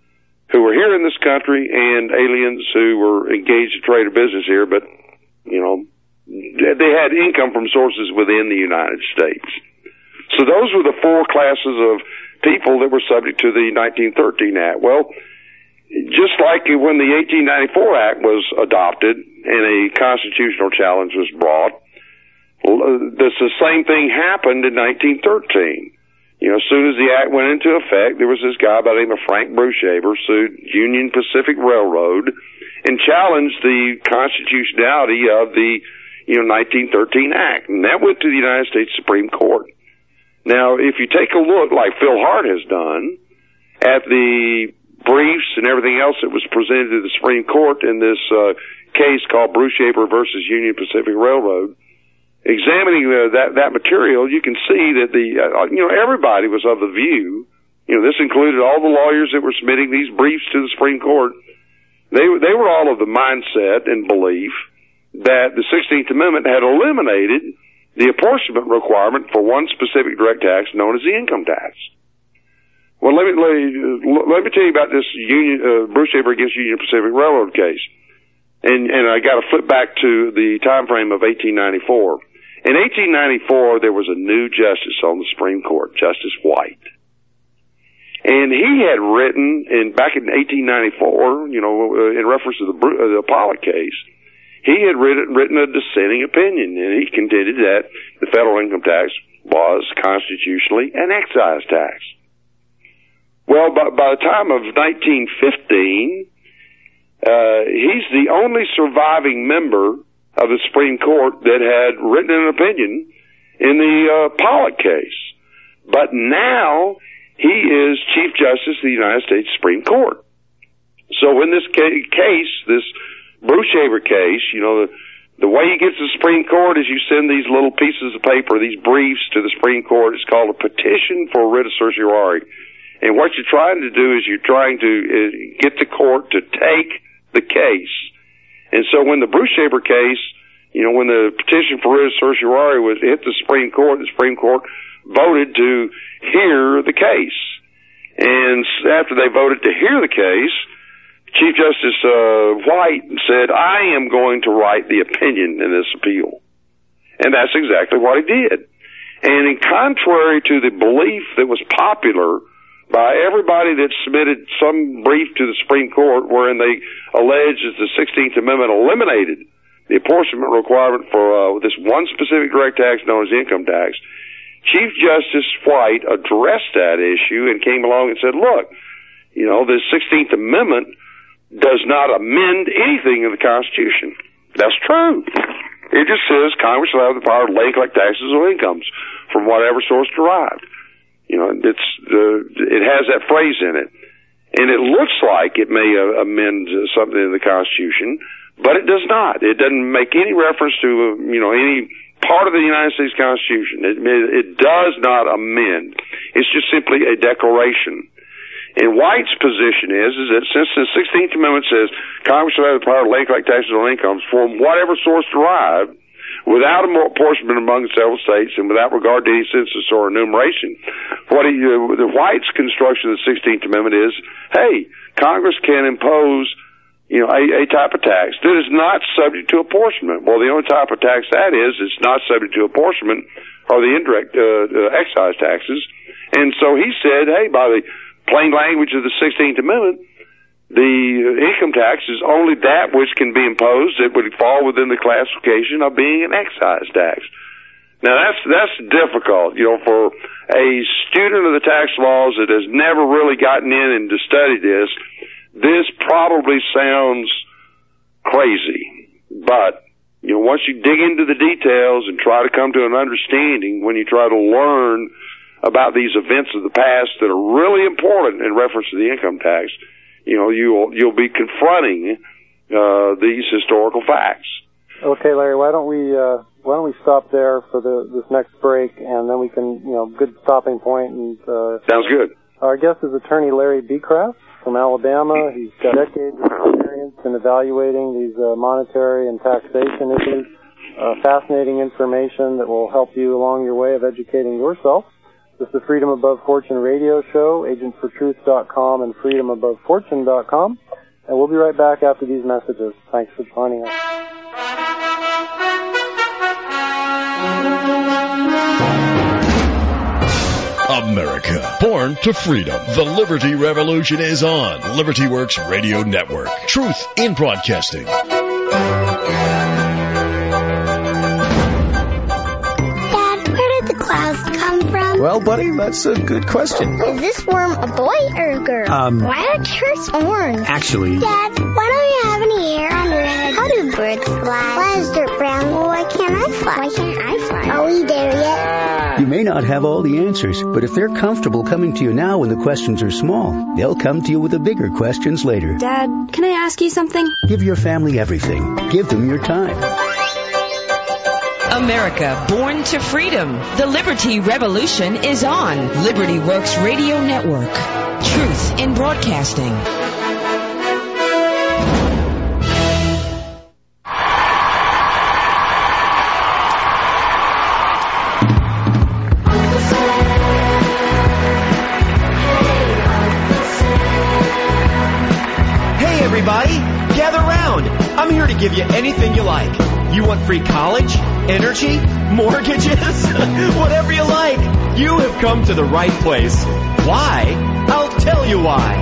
who were here in this country and aliens who were engaged in trade or business here, but, you know, they had income from sources within the United States. So those were the four classes of people that were subject to the nineteen thirteen Act. Well, just like when the eighteen ninety-four Act was adopted and a constitutional challenge was brought, the same thing happened in nineteen thirteen. You know, as soon as the Act went into effect, there was this guy by the name of Frank Brushaber sued Union Pacific Railroad and challenged the constitutionality of the, you know, nineteen thirteen Act. And that went to the United States Supreme Court. Now, if you take a look, like Phil Hart has done, at the briefs and everything else that was presented to the Supreme Court in this uh, case called Brushaber versus Union Pacific Railroad, examining uh, that that material, you can see that the uh, you know everybody was of the view. You know, this included all the lawyers that were submitting these briefs to the Supreme Court. They they were all of the mindset and belief that the sixteenth Amendment had eliminated the apportionment requirement for one specific direct tax known as the income tax. Well, let me let me, let me tell you about this Union uh, Brushaber against Union Pacific Railroad case, and and I got to flip back to the time frame of eighteen ninety-four. In eighteen ninety-four, there was a new justice on the Supreme Court, Justice White, and he had written in back in eighteen ninety-four, you know, uh, in reference to the, uh, the Pollock case. He had written, written a dissenting opinion, and he contended that the federal income tax was constitutionally an excise tax. Well, by, by the time of nineteen fifteen, uh, he's the only surviving member of the Supreme Court that had written an opinion in the uh, Pollock case. But now he is Chief Justice of the United States Supreme Court. So in this ca- case, this Brushaber case, you know, the, the way you get to the Supreme Court is you send these little pieces of paper, these briefs to the Supreme Court. It's called a petition for writ of certiorari. And what you're trying to do is you're trying to uh, get the court to take the case. And so when the Brushaber case, you know, when the petition for writ of certiorari was hit the Supreme Court, the Supreme Court voted to hear the case. And after they voted to hear the case, Chief Justice uh, White said, I am going to write the opinion in this appeal. And that's exactly what he did. And in contrary to the belief that was popular by everybody that submitted some brief to the Supreme Court wherein they alleged that the sixteenth Amendment eliminated the apportionment requirement for uh, this one specific direct tax known as the income tax, Chief Justice White addressed that issue and came along and said, look, you know, the sixteenth Amendment does not amend anything in the Constitution. That's true. It just says Congress will have the power to lay and collect taxes on incomes from whatever source derived. You know, it's uh, it has that phrase in it, and it looks like it may uh, amend uh, something in the Constitution, but it does not. It doesn't make any reference to uh, you know any part of the United States Constitution. It it does not amend. It's just simply a declaration. And White's position is, is that since the sixteenth Amendment says Congress shall have the power to lay and collect taxes on incomes from whatever source derived, without a apportionment among several states and without regard to any census or enumeration, what he, uh, the White's construction of the sixteenth Amendment is, hey, Congress can impose, you know, a, a type of tax that is not subject to apportionment. Well, the only type of tax that is, it's not subject to apportionment, are the indirect uh, uh, excise taxes. And so he said, hey, by the plain language of the sixteenth Amendment, the income tax is only that which can be imposed that would fall within the classification of being an excise tax. Now that's that's difficult, you know, for a student of the tax laws that has never really gotten in and to study this. This probably sounds crazy, but you know, once you dig into the details and try to come to an understanding, when you try to learn about these events of the past that are really important in reference to the income tax, you know, you'll you'll be confronting uh, these historical facts. Okay, Larry, why don't we uh, why don't we stop there for the this next break, and then we can, you know, good stopping point. And uh, sounds good. Our guest is attorney Larry Becraft from Alabama. He's got decades of experience in evaluating these uh, monetary and taxation issues. Uh, fascinating information that will help you along your way of educating yourself This is the Freedom Above Fortune radio show, agent for truth dot com and freedom above fortune dot com. And we'll be right back after these messages. Thanks for joining us. America, born to freedom. The Liberty Revolution is on. Liberty Works Radio Network. Truth in broadcasting. Dad, where did the clouds come from? Well, buddy, that's a good question. Is this worm a boy or a girl? Um, Why are yours orange? Actually... Dad, why don't you have any hair on your head? How do birds fly? Why is dirt brown? Well, why can't I fly? Why can't I fly? Are we there yet? You may not have all the answers, but if they're comfortable coming to you now when the questions are small, they'll come to you with the bigger questions later. Dad, can I ask you something? Give your family everything. Give them your time. America, born to freedom. The Liberty Revolution is on. Liberty Works Radio Network. Truth in broadcasting. Hey everybody, gather round. I'm here to give you anything you like. You want free college, energy, mortgages, whatever you like. You have come to the right place. Why? I'll tell you why.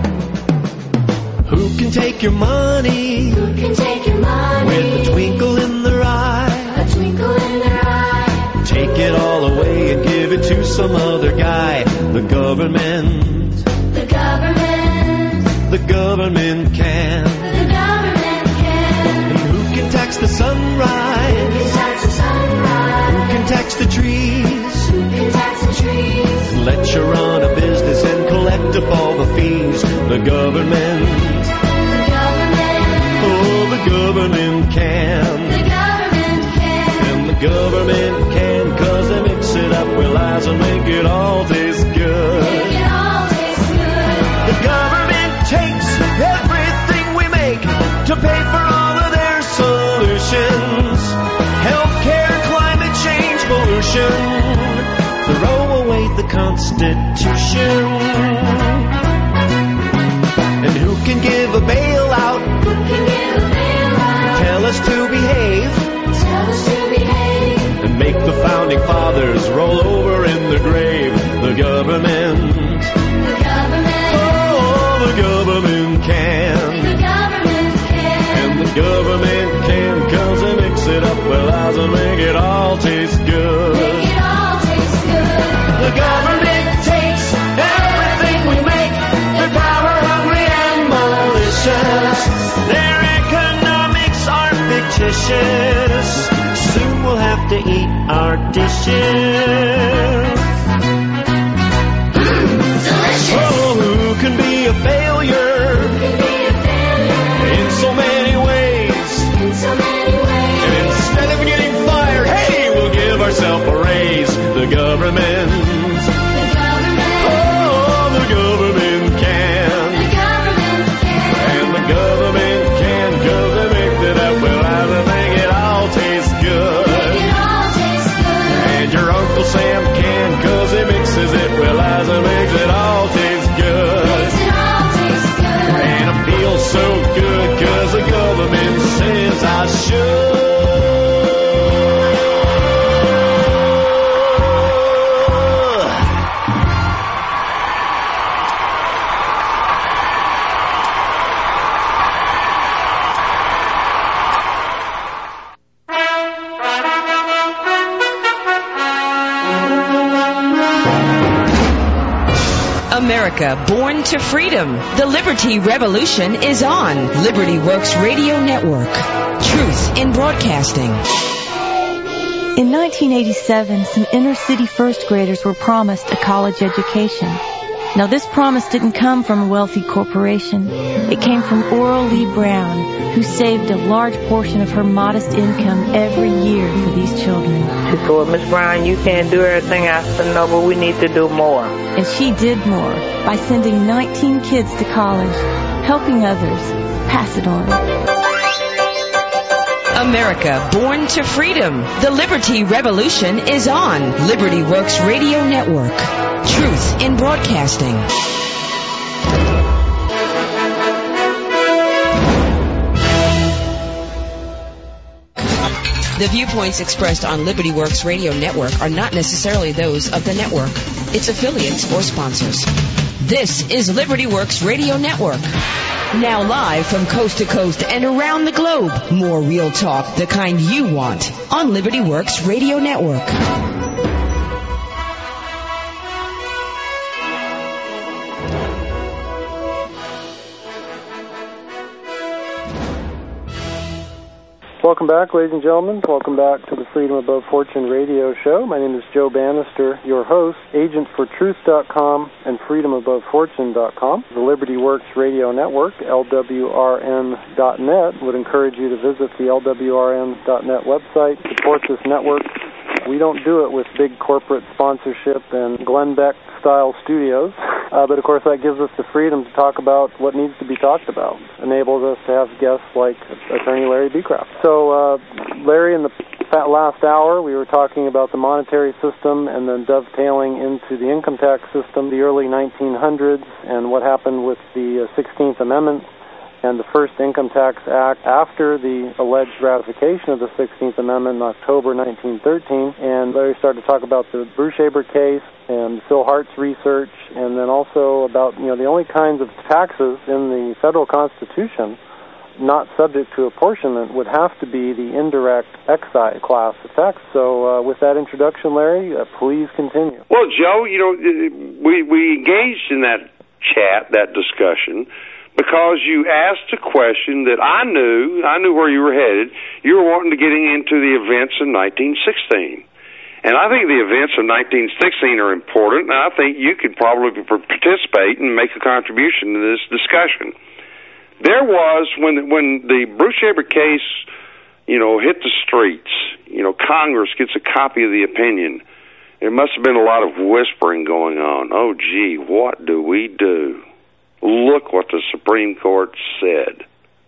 Who can take your money? Who can take your money? With a twinkle in their eye. A twinkle in their eye. Take it all away and give it to some other guy. The government. The government. The government can. The government can. And who can tax the sunrise? Who can tax the sunrise? Who can tax the trees? Who can tax the trees? Let you run a business and collect up all the fees. The government. The government. Oh, the government can. The government can. And the government can, 'cause they mix it up with lies and make it all taste good. Make it all taste good. The government takes everything we make to pay for all of their solutions. Healthcare, climate change, pollution. Throw away the Constitution. And who can give a bailout? Who can give a bailout? Tell us to behave. Tell us to behave. And make the founding fathers roll over in their grave. The government. The government. Oh, the government can. The government can. And the government can, 'cause they mix it up with lies and make it all taste good. Make it all taste good. The government takes everything we make. They're power hungry and malicious. Their economics are fictitious. Soon we'll have to eat our dishes. Delicious. Oh, who can be a failure? Who can be a failure? In so many ways. In so many ways. And instead of getting fired, hey, we'll give ourselves a raise. The government. The government. Oh, the government can. The government can. And the government can, 'cause they mix it up with lies and make it all taste good. Make it all taste good. And your Uncle Sam can, 'cause he mixes it with lies and makes it all taste good. Makes it all taste good. And it feels so good, 'cause the government says I should. America, born to freedom. The Liberty Revolution is on. Liberty Works Radio Network. Truth in broadcasting. In nineteen eighty-seven, some inner-city first graders were promised a college education. Now, this promise didn't come from a wealthy corporation. It came from Oral Lee Brown, who saved a large portion of her modest income every year for these children. She told Miss Brown, you can't do everything. I said, no, but we need to do more. And she did more by sending nineteen kids to college, helping others. Pass it on. America, born to freedom. The Liberty Revolution is on Liberty Works Radio Network. Truth in broadcasting. The viewpoints expressed on Liberty Works Radio Network are not necessarily those of the network, its affiliates, or sponsors. This is Liberty Works Radio Network. Now live from coast to coast and around the globe. More real talk, the kind you want, on Liberty Works Radio Network. Welcome back, ladies and gentlemen. Welcome back to the Freedom Above Fortune radio show. My name is Joe Bannister, your host, agent for truth dot com and freedom above fortune dot com. The Liberty Works Radio Network, L W R N dot net, would encourage you to visit the L W R N dot net website, support this network. We don't do it with big corporate sponsorship and Glenn Beck-style studios, uh, but of course that gives us the freedom to talk about what needs to be talked about. Enables us to have guests like Attorney Larry Becraft. So, uh, Larry, in the last hour, we were talking about the monetary system and then dovetailing into the income tax system, the early nineteen hundreds, and what happened with the uh, sixteenth Amendment and the first Income Tax Act after the alleged ratification of the sixteenth Amendment in October nineteen thirteen. And Larry started to talk about the Bruce-Haber case and Phil Hart's research, and then also about, you know, the only kinds of taxes in the federal Constitution not subject to apportionment would have to be the indirect excise class of tax. So uh, with that introduction, Larry, uh, please continue. Well, Joe, you know, we, we engaged in that chat, that discussion, because you asked a question that I knew, I knew where you were headed. You were wanting to getting into the events of nineteen sixteen. And I think the events of nineteen sixteen are important, and I think you could probably participate and make a contribution to this discussion. There was, when when the Bruce-Haber case, you know, hit the streets, you know, Congress gets a copy of the opinion. There must have been a lot of whispering going on. Oh, gee, what do we do? Look what the Supreme Court said.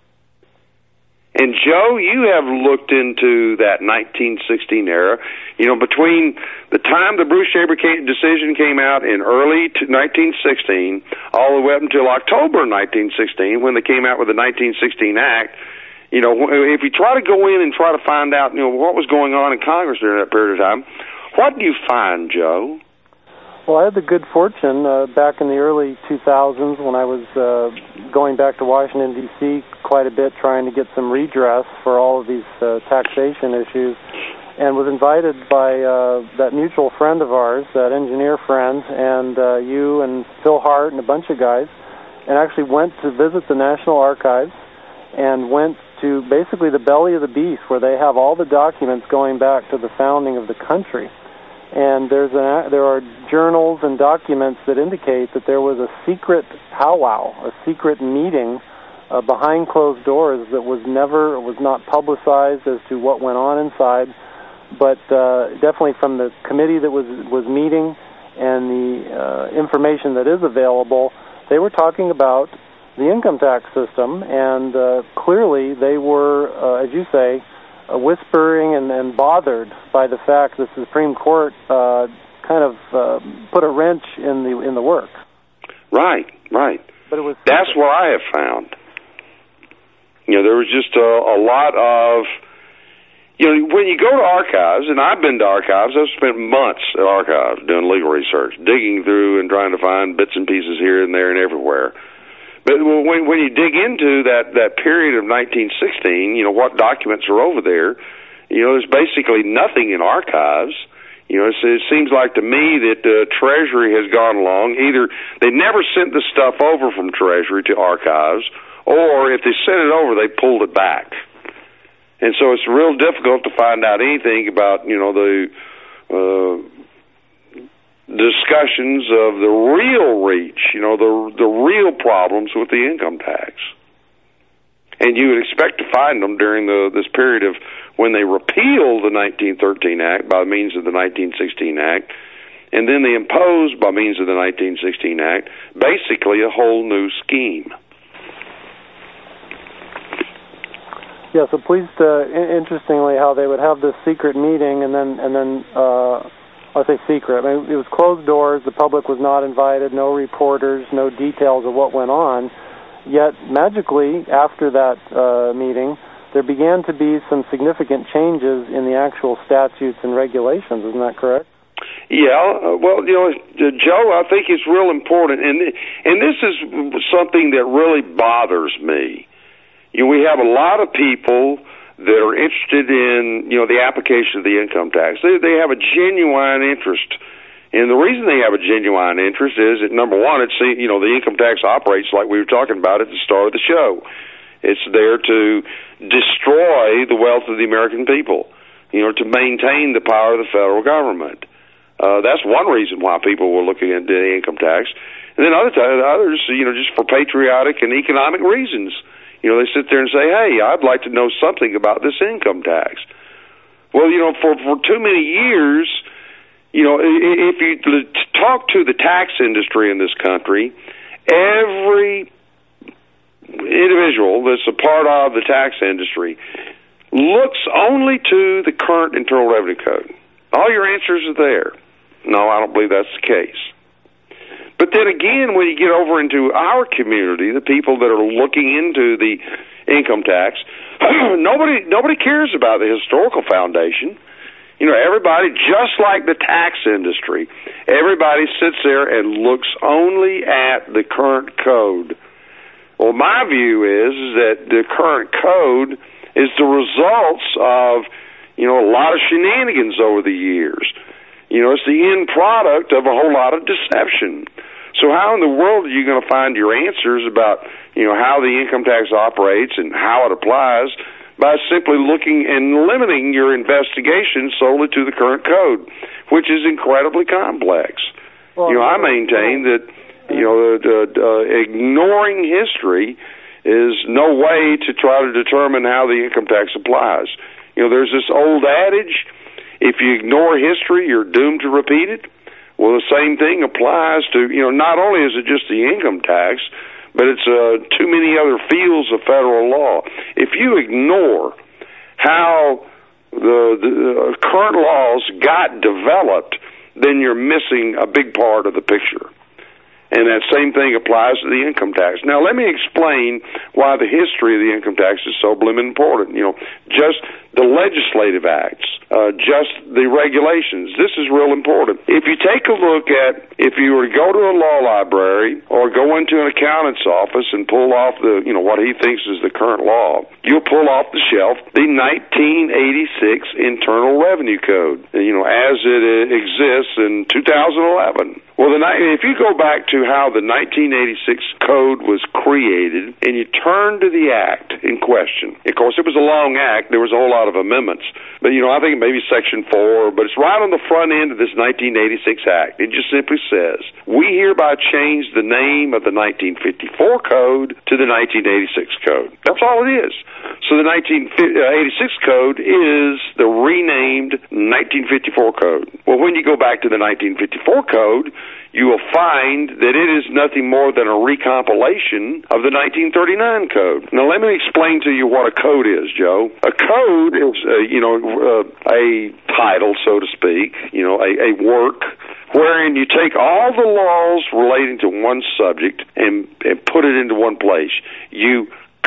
And, Joe, you have looked into that nineteen sixteen era. You know, between the time the Bruce-Haber decision came out in early nineteen sixteen all the way up until October nineteen sixteen, when they came out with the nineteen sixteen Act, you know, if you try to go in and try to find out, you know, what was going on in Congress during that period of time, what do you find, Joe? Well, I had the good fortune uh, back in the early two thousands when I was uh, going back to Washington, D C quite a bit, trying to get some redress for all of these uh, taxation issues, and was invited by uh, that mutual friend of ours, that engineer friend, and uh, you and Phil Hart and a bunch of guys, and actually went to visit the National Archives and went to basically the belly of the beast, where they have all the documents going back to the founding of the country. And there's an, there are journals and documents that indicate that there was a secret powwow, a secret meeting uh, behind closed doors that was never, was not publicized as to what went on inside, but uh, definitely from the committee that was was meeting and the uh, information that is available, they were talking about the income tax system, and uh, clearly they were, uh, as you say, Uh, whispering and, and bothered by the fact that the Supreme Court uh, kind of uh, put a wrench in the in the work. Right, right. But it was that's what I have found. You know, there was just a, a lot of, you know, when you go to archives, and I've been to archives, I've spent months at archives doing legal research, digging through and trying to find bits and pieces here and there and everywhere. But when, when you dig into that, that period of nineteen sixteen, you know, what documents are over there, you know, there's basically nothing in archives. You know, it's, it seems like to me that uh, Treasury has gone along. Either they never sent the stuff over from Treasury to archives, or if they sent it over, they pulled it back. And so it's real difficult to find out anything about, you know, the uh, discussions of the real reach, you know, the the real problems with the income tax. And you would expect to find them during the this period of when they repealed the nineteen thirteen Act by means of the nineteen sixteen Act, and then they imposed by means of the nineteen sixteen Act basically a whole new scheme. Yeah, so please, uh, interestingly, how they would have this secret meeting, and then, and then, uh, I say secret. I mean, it was closed doors. The public was not invited. No reporters. No details of what went on. Yet, magically, after that uh, meeting, there began to be some significant changes in the actual statutes and regulations. Isn't that correct? Yeah, well, you know, Joe, I think it's real important, and and this is something that really bothers me. You know, we have a lot of people that are interested in, you know, the application of the income tax. They they have a genuine interest, and the reason they have a genuine interest is that, number one, it's, you know, the income tax operates like we were talking about at the start of the show. It's there to destroy the wealth of the American people, you know, to maintain the power of the federal government. Uh, that's one reason why people were looking into the income tax. And then other t- others, you know, just for patriotic and economic reasons. You know, they sit there and say, hey, I'd like to know something about this income tax. Well, you know, for, for too many years, you know, if you talk to the tax industry in this country, every individual that's a part of the tax industry looks only to the current Internal Revenue Code. All your answers are there. No, I don't believe that's the case. But then again, when you get over into our community, the people that are looking into the income tax, nobody nobody cares about the historical foundation. You know, everybody, just like the tax industry, everybody sits there and looks only at the current code. Well, my view is, is that the current code is the results of, you know, a lot of shenanigans over the years. You know, it's the end product of a whole lot of deception. So how in the world are you going to find your answers about, you know, how the income tax operates and how it applies by simply looking and limiting your investigation solely to the current code, which is incredibly complex. Well, you know, I maintain that, you know, uh, uh, ignoring history is no way to try to determine how the income tax applies. You know, there's this old adage, if you ignore history, you're doomed to repeat it. Well, the same thing applies to, you know, not only is it just the income tax, but it's uh, too many other fields of federal law. If you ignore how the, the uh, current laws got developed, then you're missing a big part of the picture. And that same thing applies to the income tax. Now, let me explain why the history of the income tax is so blooming important. You know, just the legislative acts, uh, just the regulations. This is real important. If you take a look at, if you were to go to a law library or go into an accountant's office and pull off the, you know, what he thinks is the current law, you'll pull off the shelf the nineteen eighty-six Internal Revenue Code, you know, as it exists in two thousand eleven. Well, the, if you go back to how the nineteen eighty-six code was created and you turn to the act in question, of course, it was a long act. There was a whole lot of amendments. But, you know, I think maybe Section four, but it's right on the front end of this nineteen eighty-six act. It just simply says, we hereby change the name of the nineteen fifty-four code to the nineteen eighty-six code. That's all it is. So the nineteen eighty-six code is the renamed nineteen fifty-four code. Well, when you go back to the nineteen fifty-four code, you will find that it is nothing more than a recompilation of the nineteen thirty-nine code. Now, let me explain to you what a code is, Joe. A code is, uh, you know, uh, a title, so to speak, you know, a, a work wherein you take all the laws relating to one subject and, and put it into one place. You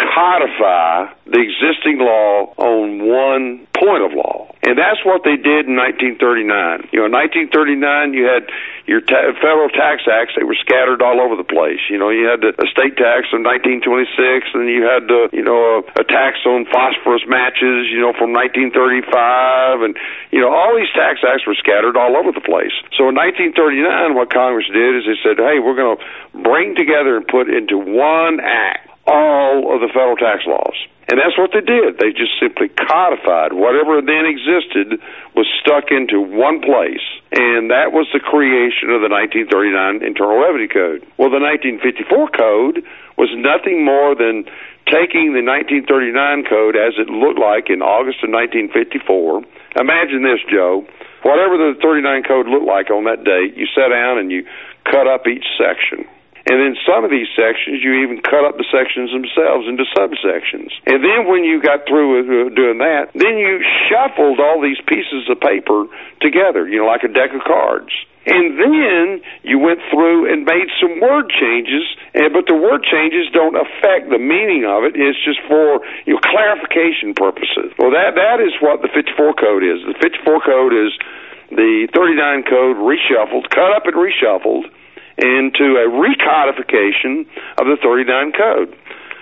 codify the existing law on one point of law. And that's what they did in nineteen thirty-nine. You know, in nineteen thirty-nine, you had your ta- federal tax acts. They were scattered all over the place. You know, you had the estate tax of nineteen twenty-six, and you had, the, you know, a, a tax on phosphorus matches, you know, from nineteen thirty-five. And, you know, all these tax acts were scattered all over the place. So in nineteen thirty-nine, what Congress did is they said, hey, we're going to bring together and put into one act all of the federal tax laws. And that's what they did. They just simply codified whatever then existed was stuck into one place. And that was the creation of the nineteen thirty-nine Internal Revenue Code. Well, the nineteen fifty-four Code was nothing more than taking the nineteen thirty-nine Code as it looked like in August of nineteen fifty-four. Imagine this, Joe. Whatever the thirty-nine Code looked like on that date, you sat down and you cut up each section. And then some of these sections, you even cut up the sections themselves into subsections. And then when you got through with uh, doing that, then you shuffled all these pieces of paper together, you know, like a deck of cards. And then you went through and made some word changes, and, but the word changes don't affect the meaning of it. It's just for, you know, clarification purposes. Well, that that is what the fifty-four code is. The fifty-four code is the thirty-nine code reshuffled, cut up and reshuffled, into a recodification of the thirty-nine code.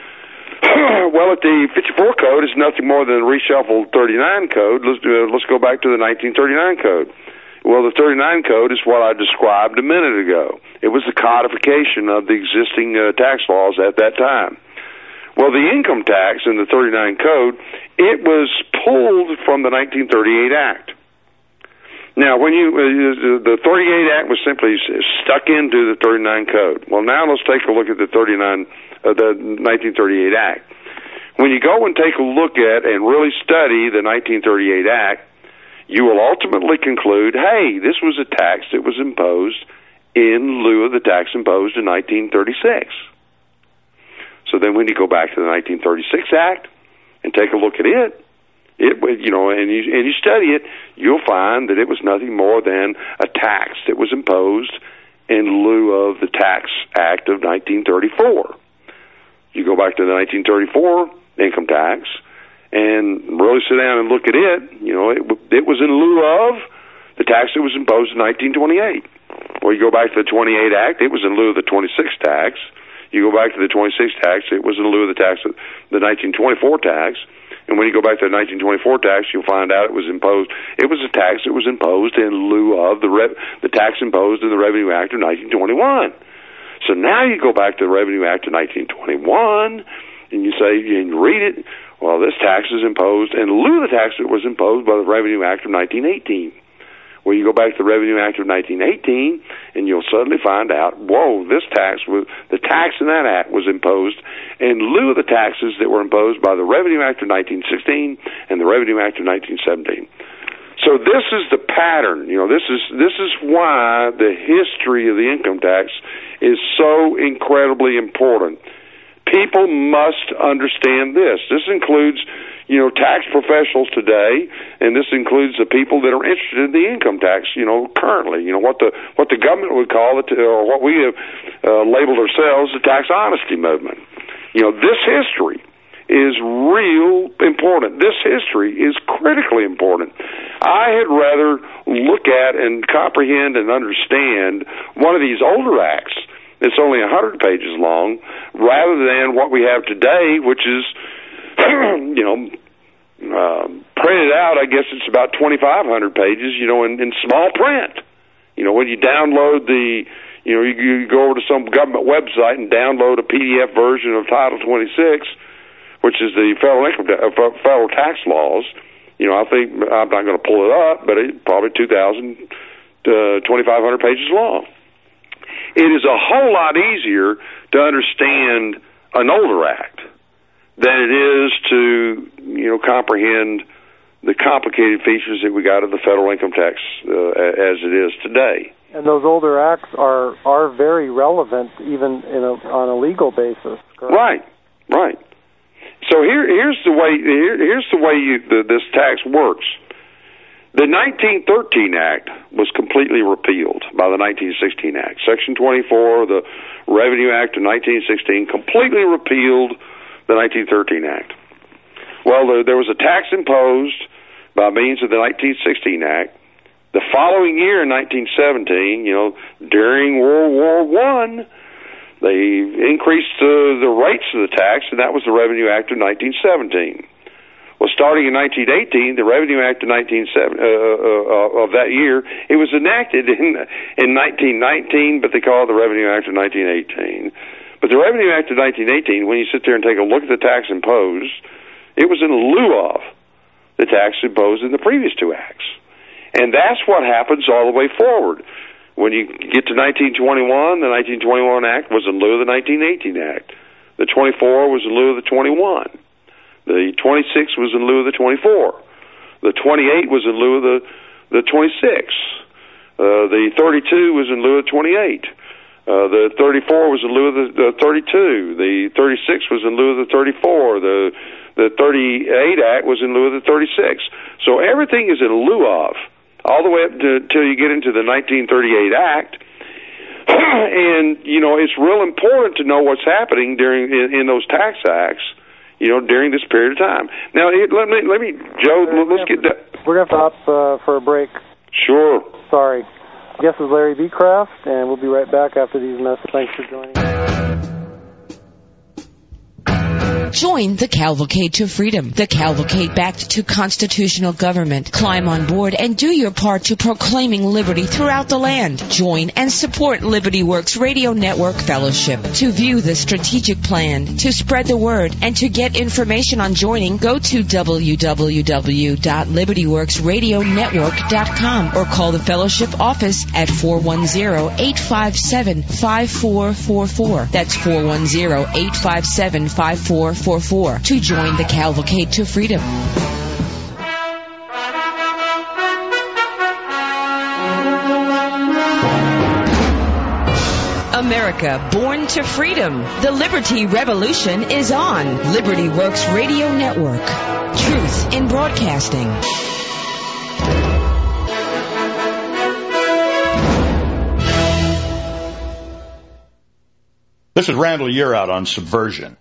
Well, at the fifty-four code is nothing more than a reshuffled thirty-nine code. Let's do, let's go back to the nineteen thirty-nine code. Well, the thirty-nine code is what I described a minute ago. It was the codification of the existing uh, tax laws at that time. Well, the income tax in the thirty-nine code, it was pulled from the nineteen thirty-eight Act. Now, when you uh, the thirty-eight Act was simply stuck into the thirty-nine code. Well, now let's take a look at the thirty-nine, uh, the nineteen thirty-eight Act. When you go and take a look at and really study the nineteen thirty-eight Act, you will ultimately conclude, hey, this was a tax that was imposed in lieu of the tax imposed in nineteen thirty-six. So then, when you go back to the nineteen thirty-six Act and take a look at it, It, you know, and you, and you study it, you'll find that it was nothing more than a tax that was imposed in lieu of the Tax Act of nineteen thirty-four. You go back to the nineteen thirty-four income tax and really sit down and look at it, you know, it, it was in lieu of the tax that was imposed in nineteen twenty-eight. Well, you go back to the twenty-eight Act, it was in lieu of the twenty-six tax. You go back to the twenty-six tax, it was in lieu of the tax, the nineteen twenty-four tax. And when you go back to the nineteen twenty-four tax, you'll find out it was imposed. It was a tax that was imposed in lieu of the re, the tax imposed in the Revenue Act of nineteen twenty-one. So now you go back to the Revenue Act of nineteen twenty-one, and you say, and you read it. Well, this tax is imposed in lieu of the tax that was imposed by the Revenue Act of nineteen eighteen. Well, you go back to the Revenue Act of nineteen eighteen, and you'll suddenly find out, whoa, this tax was, the tax in that act was imposed in lieu of the taxes that were imposed by the Revenue Act of nineteen sixteen and the Revenue Act of nineteen seventeen. So this is the pattern. You know, this is this is why the history of the income tax is so incredibly important. People must understand this. This includes, you know, tax professionals today, and this includes the people that are interested in the income tax, you know, currently. You know, what the what the government would call it, or what we have uh, labeled ourselves, the tax honesty movement. You know, this history is real important. This history is critically important. I had rather look at and comprehend and understand one of these older acts. It's only one hundred pages long, rather than what we have today, which is, you know, uh, printed out. I guess it's about twenty-five hundred pages, you know, in, in small print. You know, when you download the, you know, you, you go over to some government website and download a P D F version of Title twenty-six, which is the federal income uh, federal tax laws. You know, I think I'm not going to pull it up, but it's probably two thousand, uh, twenty-five hundred pages long. It is a whole lot easier to understand an older act than it is to, you know, comprehend the complicated features that we got of the federal income tax uh, as it is today. And those older acts are are very relevant, even in a, on a legal basis. Correct? Right, right. So here, here's the way. Here, here's the way you, the, this tax works. The nineteen thirteen Act was completely repealed by the nineteen sixteen Act. Section twenty-four of the Revenue Act of nineteen sixteen completely repealed the nineteen thirteen Act. Well, there, there was a tax imposed by means of the nineteen sixteen Act. The following year, in nineteen seventeen, you know, during World War One, they increased uh, the rates of the tax, and that was the Revenue Act of nineteen seventeen. Well, starting in nineteen eighteen, the Revenue Act of nineteen seventeen, uh, uh, of that year, it was enacted in in nineteen nineteen, but they call it the Revenue Act of nineteen eighteen. But the Revenue Act of nineteen eighteen, when you sit there and take a look at the tax imposed, it was in lieu of the tax imposed in the previous two acts. And that's what happens all the way forward. When you get to nineteen twenty-one, the nineteen twenty-one Act was in lieu of the nineteen eighteen Act. The twenty-four was in lieu of the twenty-one. The twenty-six was in lieu of the twenty-four. The twenty-eight was in lieu of the, the twenty-six. Uh, the thirty-two was in lieu of twenty-eight. Uh, the thirty-four was in lieu of the, the thirty-two. The thirty-six was in lieu of the thirty-four. The the thirty-eight Act was in lieu of the thirty-six. So everything is in lieu of, all the way up to, till you get into the nineteen thirty-eight Act. And, you know, it's real important to know what's happening during in, in those tax acts, you know, during this period of time. Now, it, let me, let me, Joe, let's get that. We're going to have to hop uh, for a break. Sure. Sorry. Guest is Larry B. Kraft, and we'll be right back after these messages. Thanks for joining us. Join the Cavalcade to Freedom, the cavalcade backed to constitutional government. Climb on board and do your part to proclaiming liberty throughout the land. Join and support Liberty Works Radio Network Fellowship. To view the strategic plan, to spread the word, and to get information on joining, go to w w w dot liberty works radio network dot com or call the fellowship office at four one zero, eight five seven, five four four four. That's four one zero, eight five seven, five four four four to join the Cavalcade to Freedom. America, born to freedom. The Liberty Revolution is on. Liberty Works Radio Network. Truth in broadcasting. This is Randall Yearout on Subversion.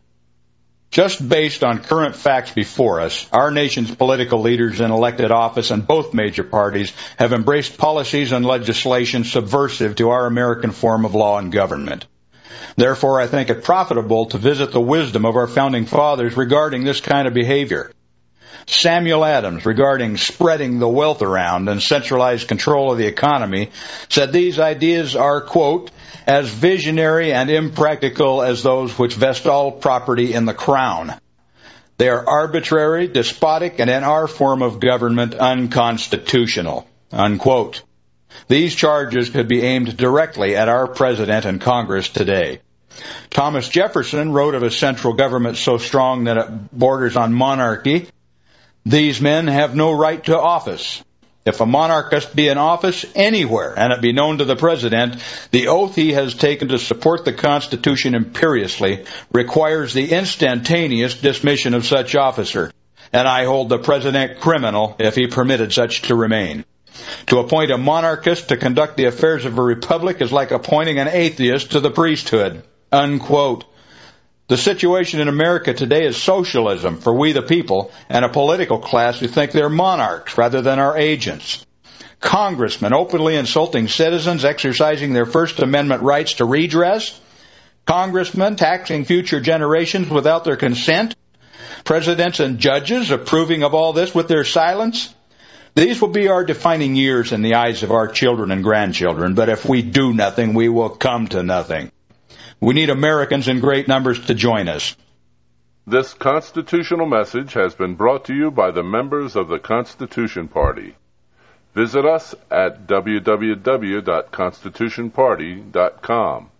Just based on current facts before us, our nation's political leaders in elected office and both major parties have embraced policies and legislation subversive to our American form of law and government. Therefore, I think it profitable to visit the wisdom of our founding fathers regarding this kind of behavior. Samuel Adams, regarding spreading the wealth around and centralized control of the economy, said these ideas are, quote, as visionary and impractical as those which vest all property in the crown. They are arbitrary, despotic, and in our form of government, unconstitutional, unquote. These charges could be aimed directly at our president and Congress today. Thomas Jefferson wrote of a central government so strong that it borders on monarchy. These men have no right to office. If a monarchist be in office anywhere, and it be known to the President, the oath he has taken to support the Constitution imperiously requires the instantaneous dismission of such officer, and I hold the President criminal if he permitted such to remain. To appoint a monarchist to conduct the affairs of a republic is like appointing an atheist to the priesthood, unquote. The situation in America today is socialism for we the people and a political class who think they're monarchs rather than our agents. Congressmen openly insulting citizens exercising their First Amendment rights to redress. Congressmen taxing future generations without their consent. Presidents and judges approving of all this with their silence. These will be our defining years in the eyes of our children and grandchildren, but if we do nothing, we will come to nothing. We need Americans in great numbers to join us. This constitutional message has been brought to you by the members of the Constitution Party. Visit us at w w w dot constitution party dot com.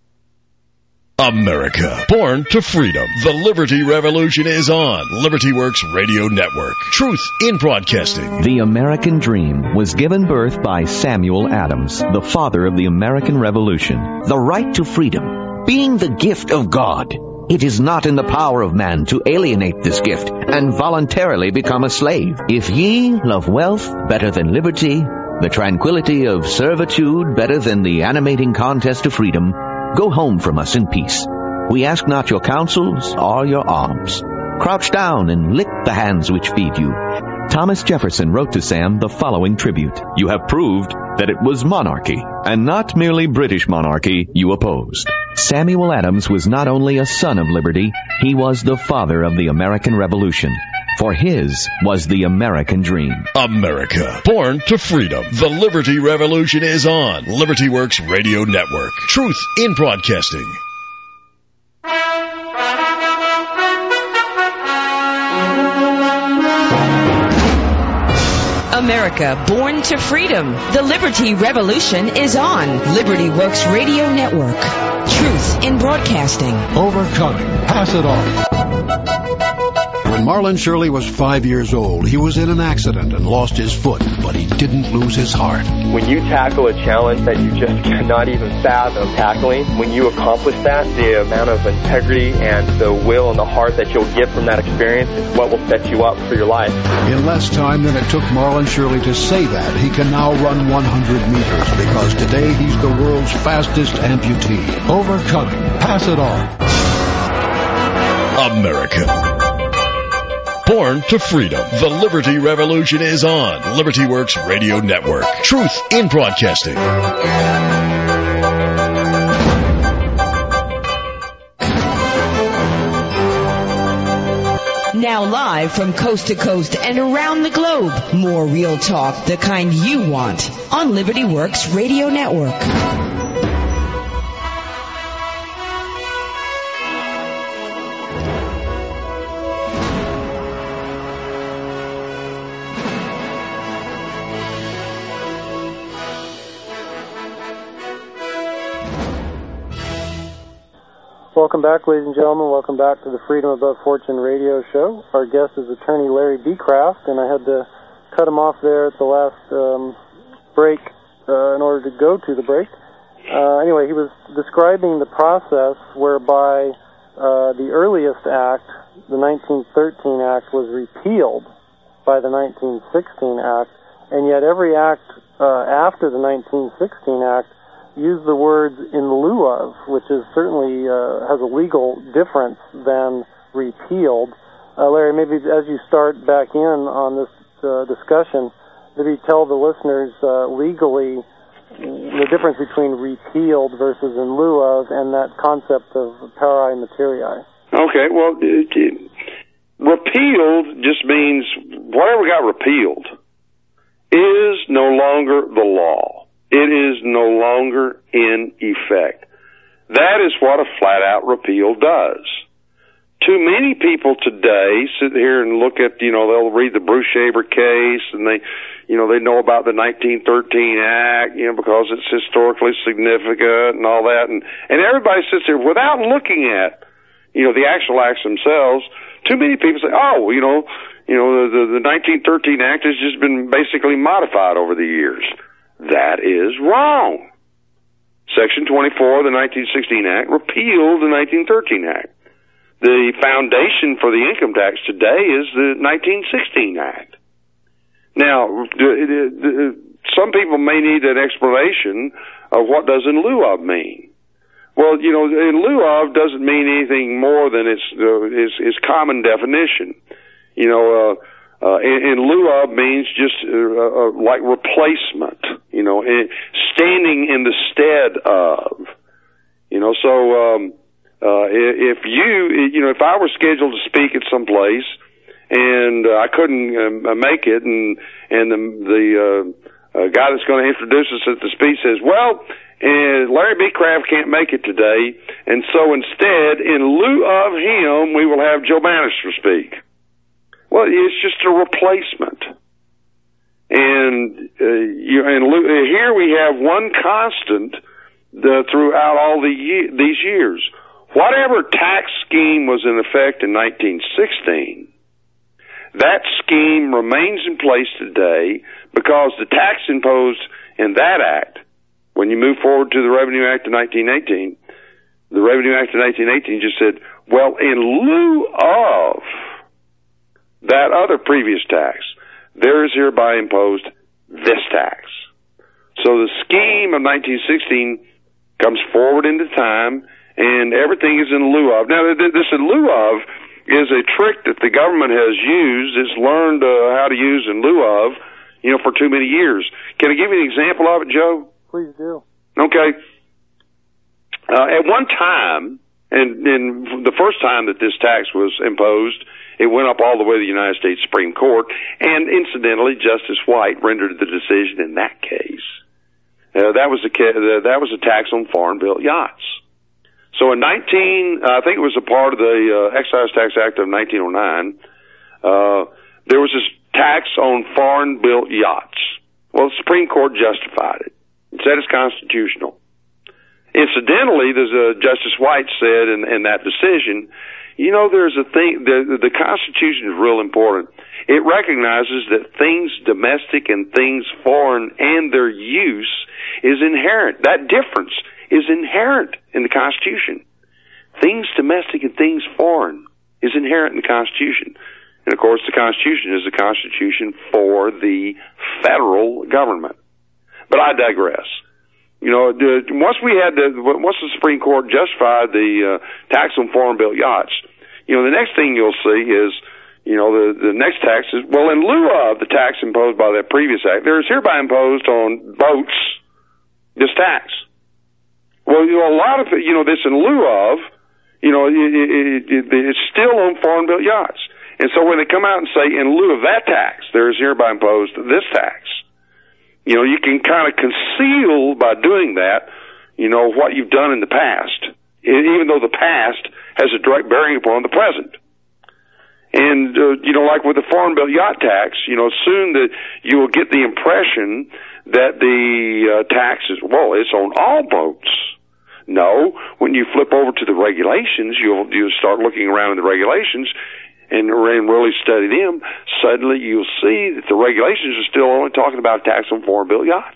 America, born to freedom. The Liberty Revolution is on. Liberty Works Radio Network. Truth in broadcasting. The American dream was given birth by Samuel Adams, the father of the American Revolution. The right to freedom being the gift of God. It is not in the power of man to alienate this gift and voluntarily become a slave. If ye love wealth better than liberty, the tranquility of servitude better than the animating contest of freedom, go home from us in peace. We ask not your counsels or your alms. Crouch down and lick the hands which feed you. Thomas Jefferson wrote to Sam the following tribute. You have proved that it was monarchy, and not merely British monarchy, you opposed. Samuel Adams was not only a son of liberty, he was the father of the American Revolution. For his was the American dream. America, born to freedom. The Liberty Revolution is on. Liberty Works Radio Network. Truth in broadcasting. America, born to freedom. The Liberty Revolution is on. Liberty Works Radio Network. Truth in broadcasting. Overcoming. Pass it on. When Marlon Shirley was five years old, he was in an accident and lost his foot, but he didn't lose his heart. When you tackle a challenge that you just cannot even fathom tackling, when you accomplish that, the amount of integrity and the will and the heart that you'll get from that experience is what will set you up for your life. In less time than it took Marlon Shirley to say that, he can now run one hundred meters because today he's the world's fastest amputee. Overcoming. Pass it on. America. Born to freedom. The Liberty Revolution is on. Liberty Works Radio Network. Truth in broadcasting. Now live from coast to coast and around the globe. More real talk, the kind you want, on Liberty Works Radio Network. Welcome back, ladies and gentlemen. Welcome back to the Freedom Above Fortune radio show. Our guest is attorney Larry Becraft, and I had to cut him off there at the last um, break uh, in order to go to the break. Uh, anyway, he was describing the process whereby uh, the earliest act, the nineteen thirteen Act, was repealed by the nineteen sixteen Act, and yet every act uh, after the nineteen sixteen Act use the words in lieu of, which is certainly uh, has a legal difference than repealed. Uh, Larry, maybe as you start back in on this uh, discussion, maybe tell the listeners uh, legally the difference between repealed versus in lieu of and that concept of pari materiae. Okay, well, it, it, repealed just means whatever got repealed is no longer the law. It is no longer in effect. That is what a flat-out repeal does. Too many people today sit here and look at, you know, they'll read the Bruce Shaver case, and they, you know, they know about the nineteen thirteen Act, you know, because it's historically significant and all that, and, and everybody sits there without looking at, you know, the actual acts themselves. Too many people say, oh, you know, you know, the, the nineteen thirteen Act has just been basically modified over the years. That is wrong. Section twenty-four of the nineteen sixteen Act repealed the nineteen thirteen Act. The foundation for the income tax today is the nineteen sixteen Act. Now, some people may need an explanation of what does in lieu of mean. Well, you know, in lieu of doesn't mean anything more than its, uh, its, its common definition. You know, uh, Uh, in, in lieu of means just uh, uh, like replacement, you know, in, standing in the stead of, you know. So um, uh, if you, you know, if I were scheduled to speak at some place and uh, I couldn't uh, make it, and and the the uh, uh, guy that's going to introduce us at the speech says, well, uh, Larry Becraft can't make it today, and so instead, in lieu of him, we will have Joe Bannister speak. Well, it's just a replacement. And, uh, you, and here we have one constant uh, throughout all the ye- these years. Whatever tax scheme was in effect in nineteen sixteen, that scheme remains in place today because the tax imposed in that act, when you move forward to the Revenue Act of nineteen eighteen, the Revenue Act of nineteen eighteen just said, well, in lieu of that other previous tax, there is hereby imposed this tax. So the scheme of nineteen sixteen comes forward into time, and everything is in lieu of. Now, this in lieu of is a trick that the government has used, it's learned uh, how to use in lieu of, you know, for too many years. Can I give you an example of it, Joe? Please do. Okay. Uh, at one time, and, and the first time that this tax was imposed, it went up all the way to the United States Supreme Court, and incidentally, Justice White rendered the decision in that case. Uh, that was a uh, that was a tax on foreign-built yachts. So in nineteen, uh, I think it was a part of the uh, Excise Tax Act of nineteen oh nine. Uh, there was this tax on foreign-built yachts. Well, the Supreme Court justified it. It said it's constitutional. Incidentally, there's a, Justice White said in, in that decision, You know, there's a thing, the, the Constitution is real important. It recognizes that things domestic and things foreign and their use is inherent. That difference is inherent in the Constitution. Things domestic and things foreign is inherent in the Constitution. And of course, the Constitution is the Constitution for the federal government. But I digress. You know, the, once we had the, once the Supreme Court justified the uh, tax on foreign-built yachts, you know, the next thing you'll see is, you know, the, the next tax is, well, in lieu of the tax imposed by that previous act, there is hereby imposed on boats this tax. Well, you know, a lot of it, you know, this in lieu of, you know, it, it, it, it's still on foreign-built yachts. And so when they come out and say, in lieu of that tax, there is hereby imposed this tax, you know, you can kind of conceal by doing that, you know, what you've done in the past, even though the past has a direct bearing upon the present. And, uh, you know, like with the foreign-built yacht tax, you know, soon that you will get the impression that the uh, tax is, well, it's on all boats. No, when you flip over to the regulations, you'll, you'll start looking around in the regulations and, and really study them, suddenly you'll see that the regulations are still only talking about tax on foreign-built yachts.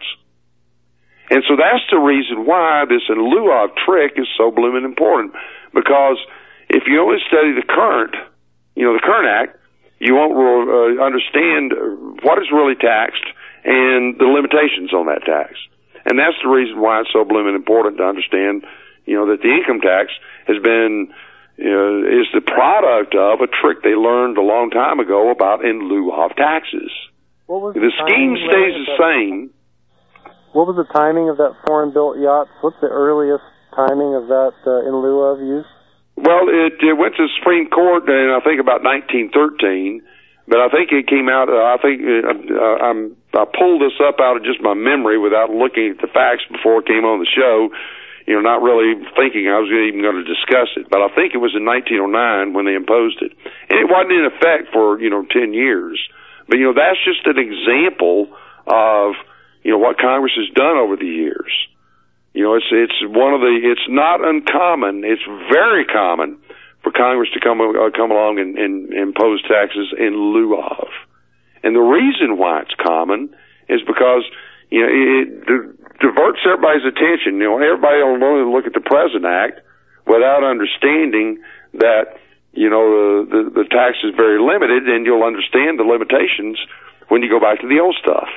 And so that's the reason why this in lieu of trick is so blooming important, because if you only study the current, you know, the current act, you won't uh, understand what is really taxed and the limitations on that tax. And that's the reason why it's so blooming important to understand, you know, that the income tax has been, you know, is the product of a trick they learned a long time ago about in lieu of taxes. What was the, the scheme stays the same. What was the timing of that foreign-built yacht? What's the earliest timing of that uh, in lieu of use? Well, it, it went to the Supreme Court in, I think, about nineteen thirteen. But I think it came out, uh, I think, uh, uh, I'm, I pulled this up out of just my memory without looking at the facts before it came on the show, you know, not really thinking I was even going to discuss it. But I think it was in nineteen oh nine when they imposed it. And it wasn't in effect for, you know, ten years. But, you know, that's just an example of, you know, what Congress has done over the years. You know, it's, it's one of the, it's not uncommon, it's very common for Congress to come uh, come along and, and impose taxes in lieu of. And the reason why it's common is because, you know, it, it diverts everybody's attention. You know, everybody will only look at the present act without understanding that, you know, the, the, the tax is very limited, and you'll understand the limitations when you go back to the old stuff.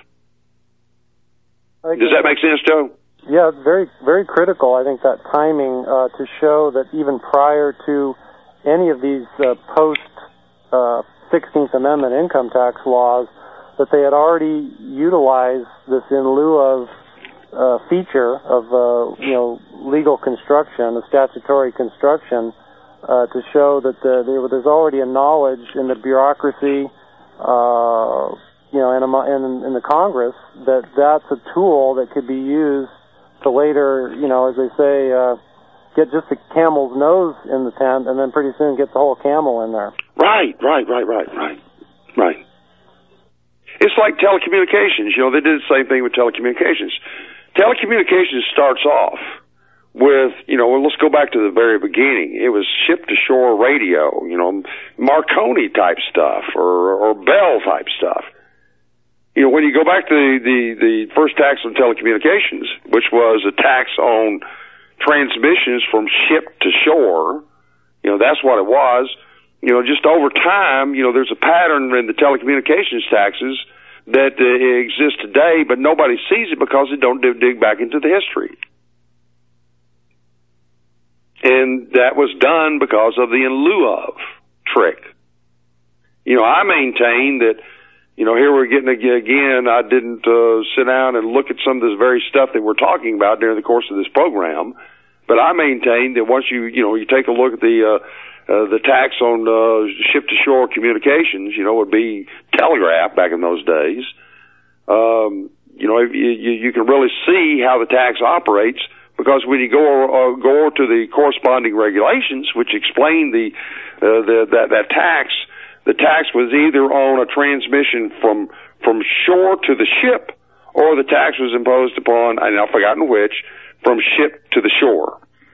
Does that make sense, Joe? Yeah, it's very, very critical, I think, that timing uh, to show that even prior to any of these uh, post uh, sixteenth Amendment income tax laws, that they had already utilized this in lieu of uh, feature of, uh, you know, legal construction, the statutory construction, uh, to show that the, there, there's already a knowledge in the bureaucracy, uh, you know, in, in, in the Congress, that that's a tool that could be used to later, you know, as they say, uh, get just the camel's nose in the tent, and then pretty soon get the whole camel in there. Right, right, right, right, right, right. It's like telecommunications. You know, they did the same thing with telecommunications. Telecommunications starts off with, you know, well, let's go back to the very beginning. It was ship-to-shore radio, you know, Marconi-type stuff or, or Bell-type stuff. You know, when you go back to the, the, the first tax on telecommunications, which was a tax on transmissions from ship to shore, you know, that's what it was. You know, just over time, you know, there's a pattern in the telecommunications taxes that uh, exists today, but nobody sees it because they don't dig back into the history. And that was done because of the in lieu of trick. You know, I maintain that, you know, here we're getting again, I didn't uh, sit down and look at some of this very stuff that we're talking about during the course of this program, but I maintain that once you, you know, you take a look at the, uh, uh, the tax on uh, ship-to-shore communications, you know, would be telegraph back in those days, um, you know, you, you, you can really see how the tax operates, because when you go uh, go over to the corresponding regulations, which explain the, uh, the that, that tax, the tax was either on a transmission from from shore to the ship, or the tax was imposed upon, and I've forgotten which, from ship to the shore.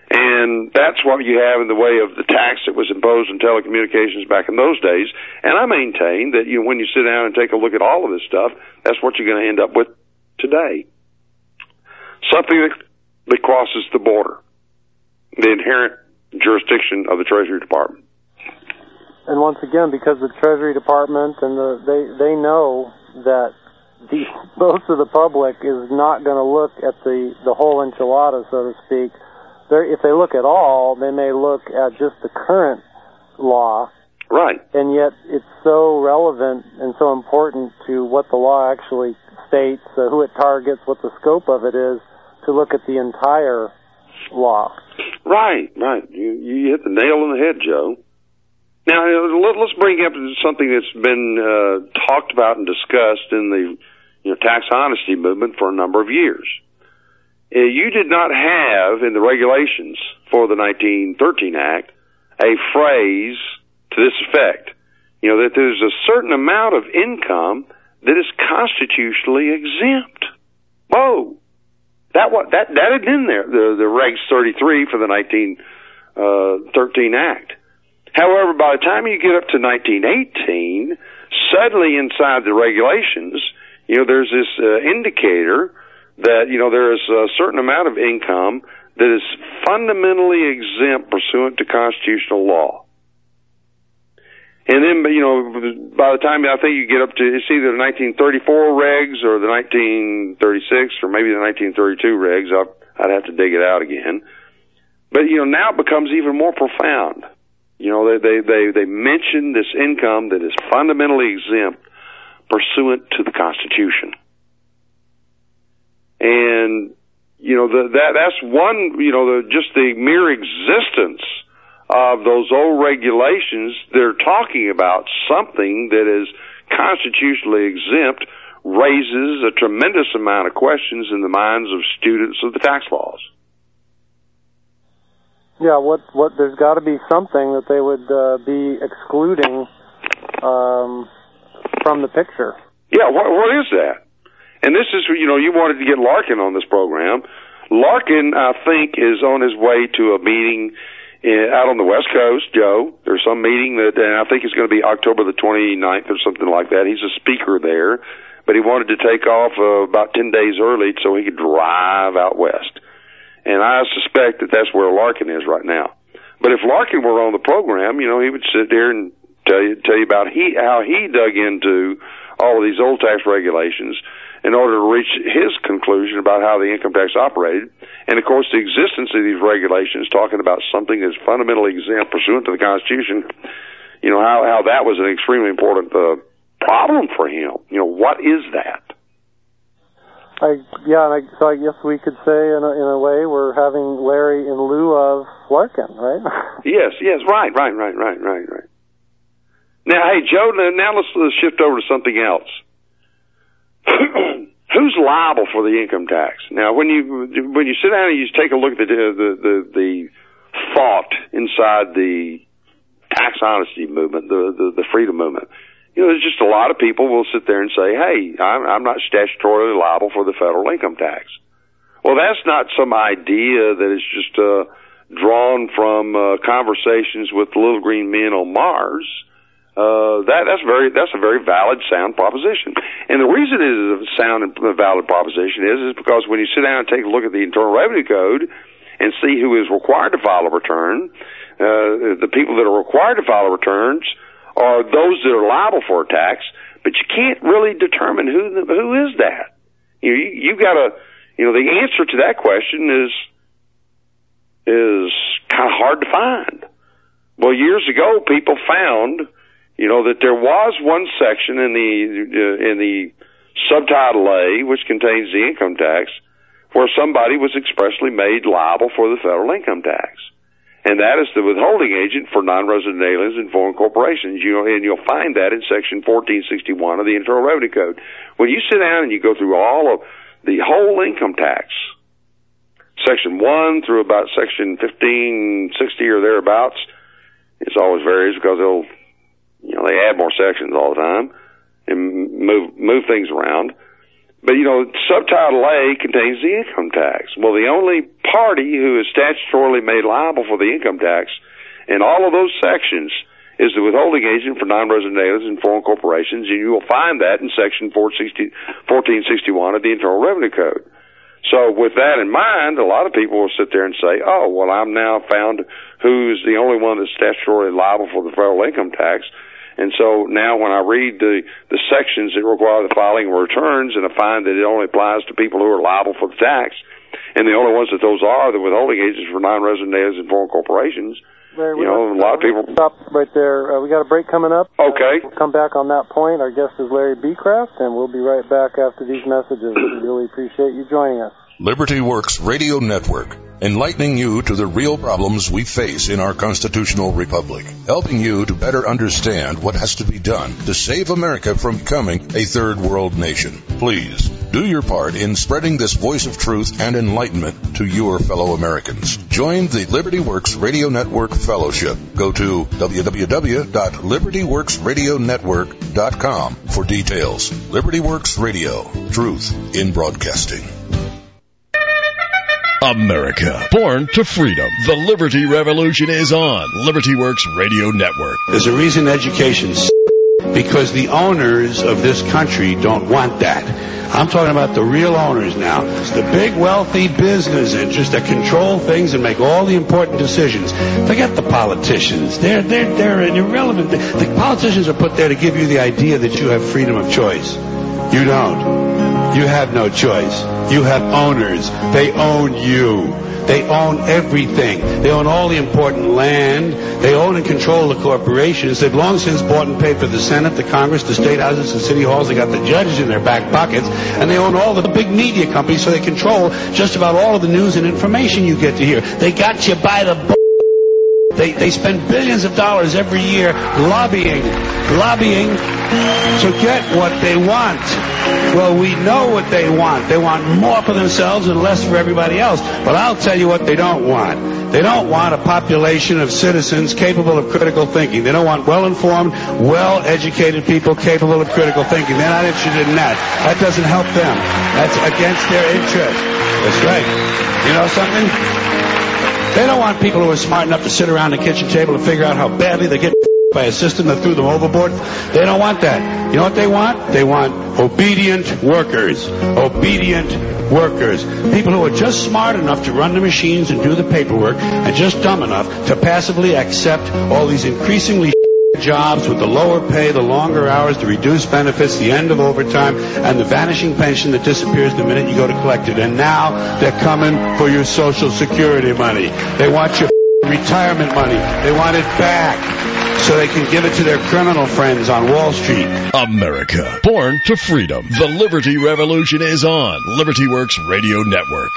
And that's what you have in the way of the tax that was imposed on telecommunications back in those days. And I maintain that you know, when you sit down and take a look at all of this stuff, that's what you're going to end up with today. Something that, that crosses the border, the inherent jurisdiction of the Treasury Department. And once again, because the Treasury Department and the they they know that the most of the public is not going to look at the the whole enchilada, so to speak. They're, if they look at all, they may look at just the current law. Right. And yet it's so relevant and so important to what the law actually states, uh, who it targets, what the scope of it is, to look at the entire law. Right, right. You, you hit the nail on the head, Joe. Now, let's bring up something that's been uh, talked about and discussed in the you know, tax honesty movement for a number of years. Uh, you did not have in the regulations for the nineteen thirteen Act a phrase to this effect, you know, that there's a certain amount of income that is constitutionally exempt. Whoa! That what that that had been there, the the Regs thirty-three for the nineteen thirteen Act. However, by the time you get up to nineteen eighteen, suddenly inside the regulations, you know, there's this uh, indicator that, you know, there is a certain amount of income that is fundamentally exempt pursuant to constitutional law. And then, you know, by the time I think you get up to, it's either the nineteen thirty-four regs or the nineteen thirty-six or maybe the nineteen thirty-two regs. I'd, I'd have to dig it out again. But, you know, now it becomes even more profound. You know, they, they, they, they mention this income that is fundamentally exempt pursuant to the Constitution. And, you know, the, that, that's one, you know, the, just the mere existence of those old regulations, they're talking about something that is constitutionally exempt raises a tremendous amount of questions in the minds of students of the tax laws. Yeah, what what there's got to be something that they would uh, be excluding um, from the picture. Yeah, what what is that? And this is, you know, you wanted to get Larkin on this program. Larkin, I think, is on his way to a meeting in, out on the West Coast, Joe. There's some meeting that, and I think it's going to be October the twenty-ninth or something like that. He's a speaker there, but he wanted to take off uh, about ten days early so he could drive out west. And I suspect that that's where Larkin is right now. But if Larkin were on the program, you know, he would sit there and tell you tell you about he how he dug into all of these old tax regulations in order to reach his conclusion about how the income tax operated. And, of course, the existence of these regulations, talking about something that's fundamentally exempt pursuant to the Constitution, you know, how, how that was an extremely important uh, problem for him. You know, what is that? I, yeah, and I, so I guess we could say in a, in a way we're having Larry in lieu of Larkin, right? Yes, yes, right, right, right, right, right, right. Now, hey, Joe, now let's, let's shift over to something else. Who's liable for the income tax? Now, when you when you sit down and you take a look at the the the, the thought inside the tax honesty movement, the, the the freedom movement, you know, there's just a lot of people will sit there and say, "Hey, I'm, I'm not statutorily liable for the federal income tax." Well, that's not some idea that is just uh, drawn from uh, conversations with the little green men on Mars. Uh, that, that's very, that's a very valid, sound proposition. And the reason it is a sound and valid proposition is, is because when you sit down and take a look at the Internal Revenue Code and see who is required to file a return, uh, the people that are required to file returns are those that are liable for a tax, but you can't really determine who, who is that. You know, you, you've got to, you know, the answer to that question is, is kind of hard to find. Well, years ago, people found, you know, that there was one section in the uh, in the subtitle A, which contains the income tax, where somebody was expressly made liable for the federal income tax, and that is the withholding agent for non-resident aliens and foreign corporations. You know, and you'll find that in Section fourteen sixty-one of the Internal Revenue Code. When you sit down and you go through all of the whole income tax, Section one through about Section fifteen sixty or thereabouts, it always varies because they'll You know, they add more sections all the time and move move things around. But, you know, subtitle A contains the income tax. Well, the only party who is statutorily made liable for the income tax in all of those sections is the withholding agent for non-resident aliens and foreign corporations, and you will find that in Section fourteen sixty-one of the Internal Revenue Code. So with that in mind, a lot of people will sit there and say, oh, well, I'm now found who's the only one that's statutorily liable for the federal income tax. And so now when I read the, the sections that require the filing of returns, and I find that it only applies to people who are liable for the tax, and the only ones that those are the withholding agents for non-resident aliens and foreign corporations, Larry, you know, a lot of people... Stop right there. Uh, we got a break coming up. Okay. Uh, we'll come back on that point. Our guest is Larry Becraft, and we'll be right back after these messages. We really appreciate you joining us. Liberty Works Radio Network, enlightening you to the real problems we face in our constitutional republic, helping you to better understand what has to be done to save America from becoming a third world nation. Please do your part in spreading this voice of truth and enlightenment to your fellow Americans. Join the Liberty Works Radio Network Fellowship. Go to w w w dot liberty works radio network dot com for details. Liberty Works Radio, truth in broadcasting. America, born to freedom. The Liberty Revolution is on. Liberty Works Radio Network. There's a reason education's because the owners of this country don't want that. I'm talking about the real owners now. It's the big, wealthy business interests that control things and make all the important decisions. Forget the politicians. They're, they're, they're irrelevant. The politicians are put there to give you the idea that you have freedom of choice. You don't. You have no choice. You have owners. They own you. They own everything. They own all the important land. They own and control the corporations. They've long since bought and paid for the Senate, the Congress, the state houses, and city halls. They got the judges in their back pockets. And they own all the big media companies, so they control just about all of the news and information you get to hear. They got you by the b- They, they spend billions of dollars every year lobbying, lobbying to get what they want. Well, we know what they want. They want more for themselves and less for everybody else. But I'll tell you what they don't want. They don't want a population of citizens capable of critical thinking. They don't want well-informed, well-educated people capable of critical thinking. They're not interested in that. That doesn't help them. That's against their interest. That's right. You know something? They don't want people who are smart enough to sit around the kitchen table and figure out how badly they get by a system that threw them overboard. They don't want that. You know what they want? They want obedient workers. Obedient workers. People who are just smart enough to run the machines and do the paperwork and just dumb enough to passively accept all these increasingly jobs with the lower pay, the longer hours, the reduced benefits, the end of overtime, and the vanishing pension that disappears the minute you go to collect it. And now they're coming for your Social Security money. They want your retirement money. They want it back so they can give it to their criminal friends on Wall Street. America, born to freedom. The Liberty Revolution is on. Liberty Works Radio Network.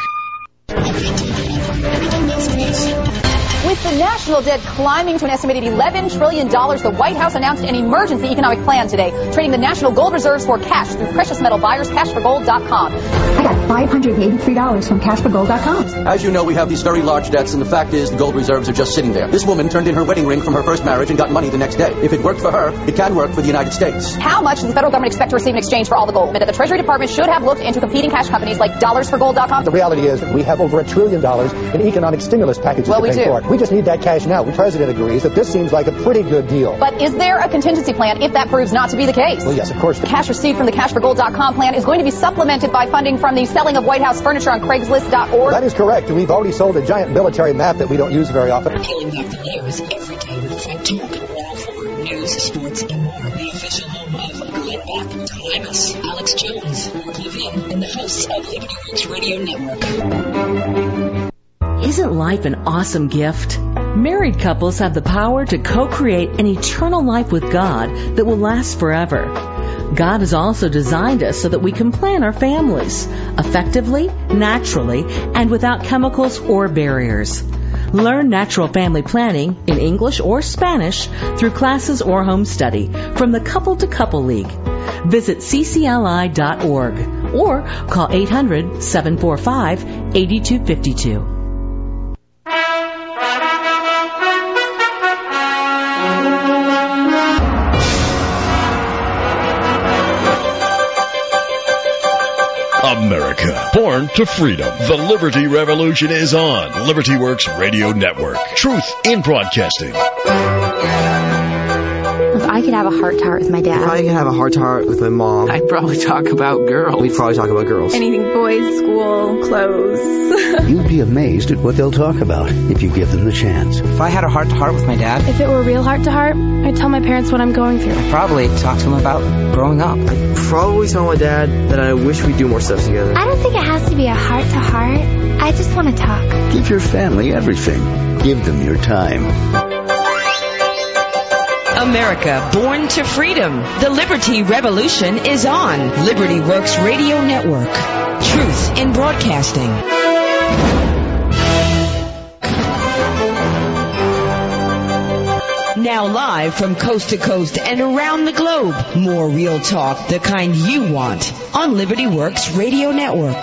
With the national debt climbing to an estimated eleven trillion dollars, the White House announced an emergency economic plan today, trading the national gold reserves for cash through precious metal buyers, cash for gold dot com. I got five hundred eighty-three dollars from cash for gold dot com. As you know, we have these very large debts, and the fact is the gold reserves are just sitting there. This woman turned in her wedding ring from her first marriage and got money the next day. If it worked for her, it can work for the United States. How much does the federal government expect to receive in exchange for all the gold? That the Treasury Department should have looked into competing cash companies like dollars for gold dot com. The reality is we have over a trillion dollars in economic stimulus packages well, to we pay do. for. We just need that cash now. The president agrees that this seems like a pretty good deal. But is there a contingency plan if that proves not to be the case? Well, yes, of course. The cash received from the cash for gold dot com plan is going to be supplemented by funding from the selling of White House furniture on Craigslist dot org. That is correct. We've already sold a giant military map that we don't use very often. Peeling back the layers every day with Frank Talk, one oh four News, Sports, and more. The official home of Glenn Beck, Timus, Alex Jones, Mark Levin, and the hosts of Liberty Works Radio Network. Isn't life an awesome gift? Married couples have the power to co-create an eternal life with God that will last forever. God has also designed us so that we can plan our families effectively, naturally, and without chemicals or barriers. Learn natural family planning in English or Spanish through classes or home study from the Couple to Couple League. Visit c c l i dot org or call eight hundred, seven four five, eight two five two. America, born to freedom. The Liberty Revolution is on. Liberty Works Radio Network. Truth in broadcasting. If I could have a heart-to-heart with my dad. If I could have a heart-to-heart with my mom. I'd probably talk about girls. We'd probably talk about girls. Anything boys, school, clothes. You'd be amazed at what they'll talk about if you give them the chance. If I had a heart-to-heart with my dad. If it were a real heart-to-heart, I'd tell my parents what I'm going through. I'd probably talk to him about growing up. I'd probably tell my dad that I wish we'd do more stuff together. I don't think it has to be a heart-to-heart. I just want to talk. Give your family everything. Give them your time. America, born to freedom. The Liberty Revolution is on. Liberty Works Radio Network. Truth in broadcasting. Now live from coast to coast and around the globe. More real talk, the kind you want, on Liberty Works Radio Network.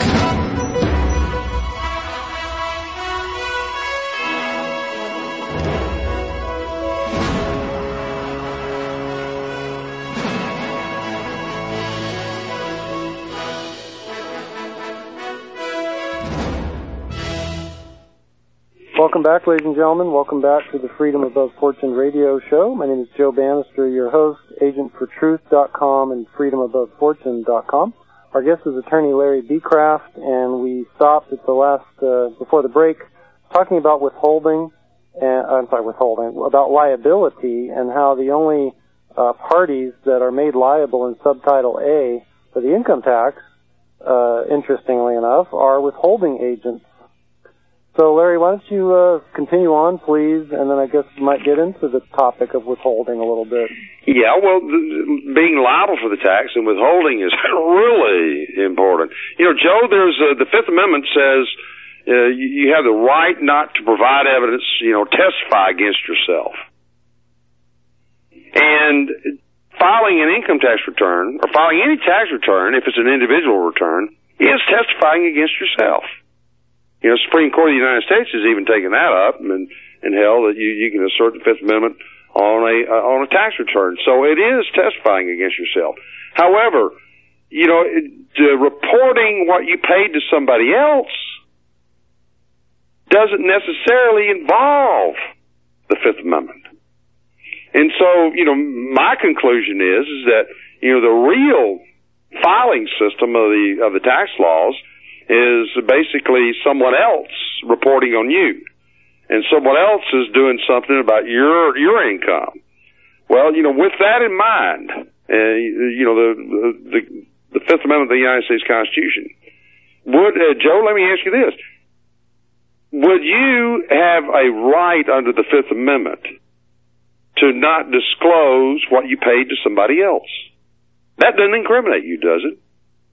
Welcome back, ladies and gentlemen. Welcome back to the Freedom Above Fortune radio show. My name is Joe Bannister, your host, agent for truth dot com and freedom above fortune dot com. Our guest is attorney Larry Becraft, and we stopped at the last, uh, before the break, talking about withholding, and, uh, I'm sorry, withholding, about liability and how the only uh, parties that are made liable in Subtitle A for the income tax, uh, interestingly enough, are withholding agents. So, Larry, why don't you uh, continue on, please, and then I guess we might get into the topic of withholding a little bit. Yeah, well, th- being liable for the tax and withholding is really important. You know, Joe, there's uh, the Fifth Amendment says uh, you, you have the right not to provide evidence, you know, testify against yourself. And filing an income tax return, or filing any tax return, if it's an individual return, is testifying against yourself. You know, Supreme Court of the United States has even taken that up and, and held that you, you can assert the Fifth Amendment on a uh, on a tax return. So it is testifying against yourself. However, you know, it, uh, reporting what you paid to somebody else doesn't necessarily involve the Fifth Amendment. And so, you know, my conclusion is is that, you know, the real filing system of the of the tax laws is basically someone else reporting on you, and someone else is doing something about your your income. Well, you know, with that in mind, uh, you know, the, the the Fifth Amendment of the United States Constitution, would uh, Joe? Let me ask you this: would you have a right under the Fifth Amendment to not disclose what you paid to somebody else? That doesn't incriminate you, does it?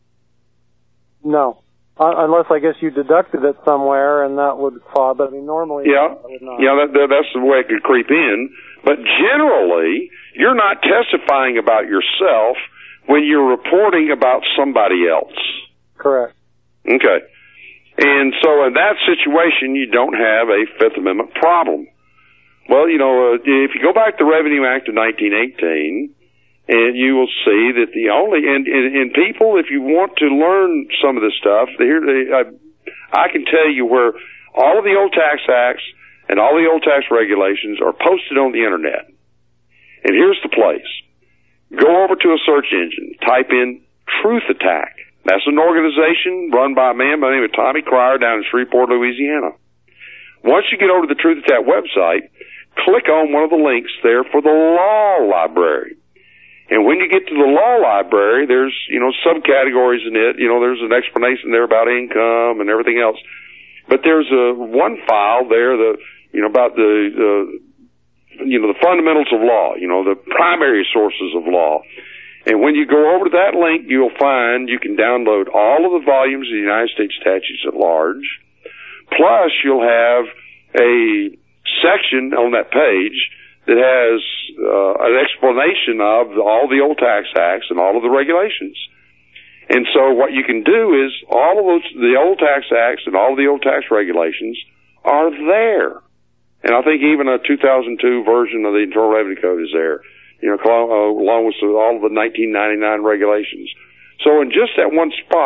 No. Uh, unless, I guess, you deducted it somewhere, and that would fall. But, I mean, normally... Yeah, that would not. yeah that, that, that's the way it could creep in. But generally, you're not testifying about yourself when you're reporting about somebody else. Correct. Okay. And so in that situation, you don't have a Fifth Amendment problem. Well, you know, uh, if you go back to the Revenue Act of nineteen eighteen... and you will see that the only, and, and, and people, if you want to learn some of this stuff, here, I, I can tell you where all of the old tax acts and all the old tax regulations are posted on the internet. And here's the place. Go over to a search engine, type in Truth Attack. That's an organization run by a man by the name of Tommy Cryer down in Shreveport, Louisiana. Once you get over to the Truth Attack website, click on one of the links there for the law library. And when you get to the law library, there's, you know, subcategories in it. You know, there's an explanation there about income and everything else. But there's a one file there, the, you know, about the, uh, you know, the fundamentals of law, you know, the primary sources of law. And when you go over to that link, you'll find you can download all of the volumes of the United States statutes at large. Plus, you'll have a section on that page that has uh, an explanation of all the old tax acts and all of the regulations. And so what you can do is all of those, the old tax acts and all of the old tax regulations are there. And I think even a two thousand two version of the Internal Revenue Code is there, you know, along with all of the nineteen ninety-nine regulations. So in just that one spot,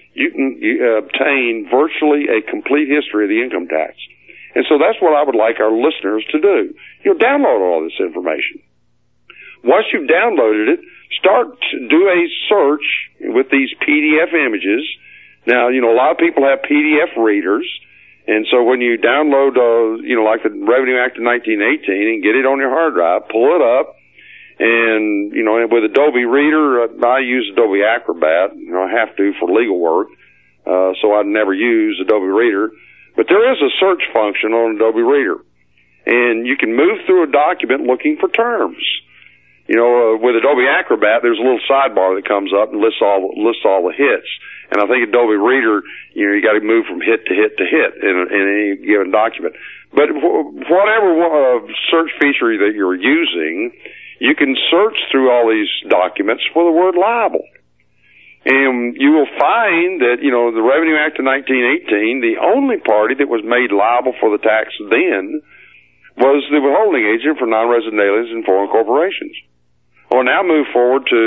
you can uh, obtain virtually a complete history of the income tax. And so that's what I would like our listeners to do. You know, download all this information. Once you've downloaded it, start to do a search with these P D F images. Now, you know, a lot of people have P D F readers, and so when you download, uh, you know, like the Revenue Act of nineteen eighteen and get it on your hard drive, pull it up, and, you know, with Adobe Reader, uh, I use Adobe Acrobat. You know, I have to for legal work, uh, so I'd never use Adobe Reader. But there is a search function on Adobe Reader, and you can move through a document looking for terms. You know, uh, with Adobe Acrobat, there's a little sidebar that comes up and lists all lists all the hits. And I think Adobe Reader, you know, you got to move from hit to hit to hit in, a, in any given document. But whatever uh, search feature that you're using, you can search through all these documents for the word liable. And you will find that, you know, the Revenue Act of nineteen eighteen, the only party that was made liable for the tax then was the withholding agent for non-resident aliens and foreign corporations. Well, now move forward to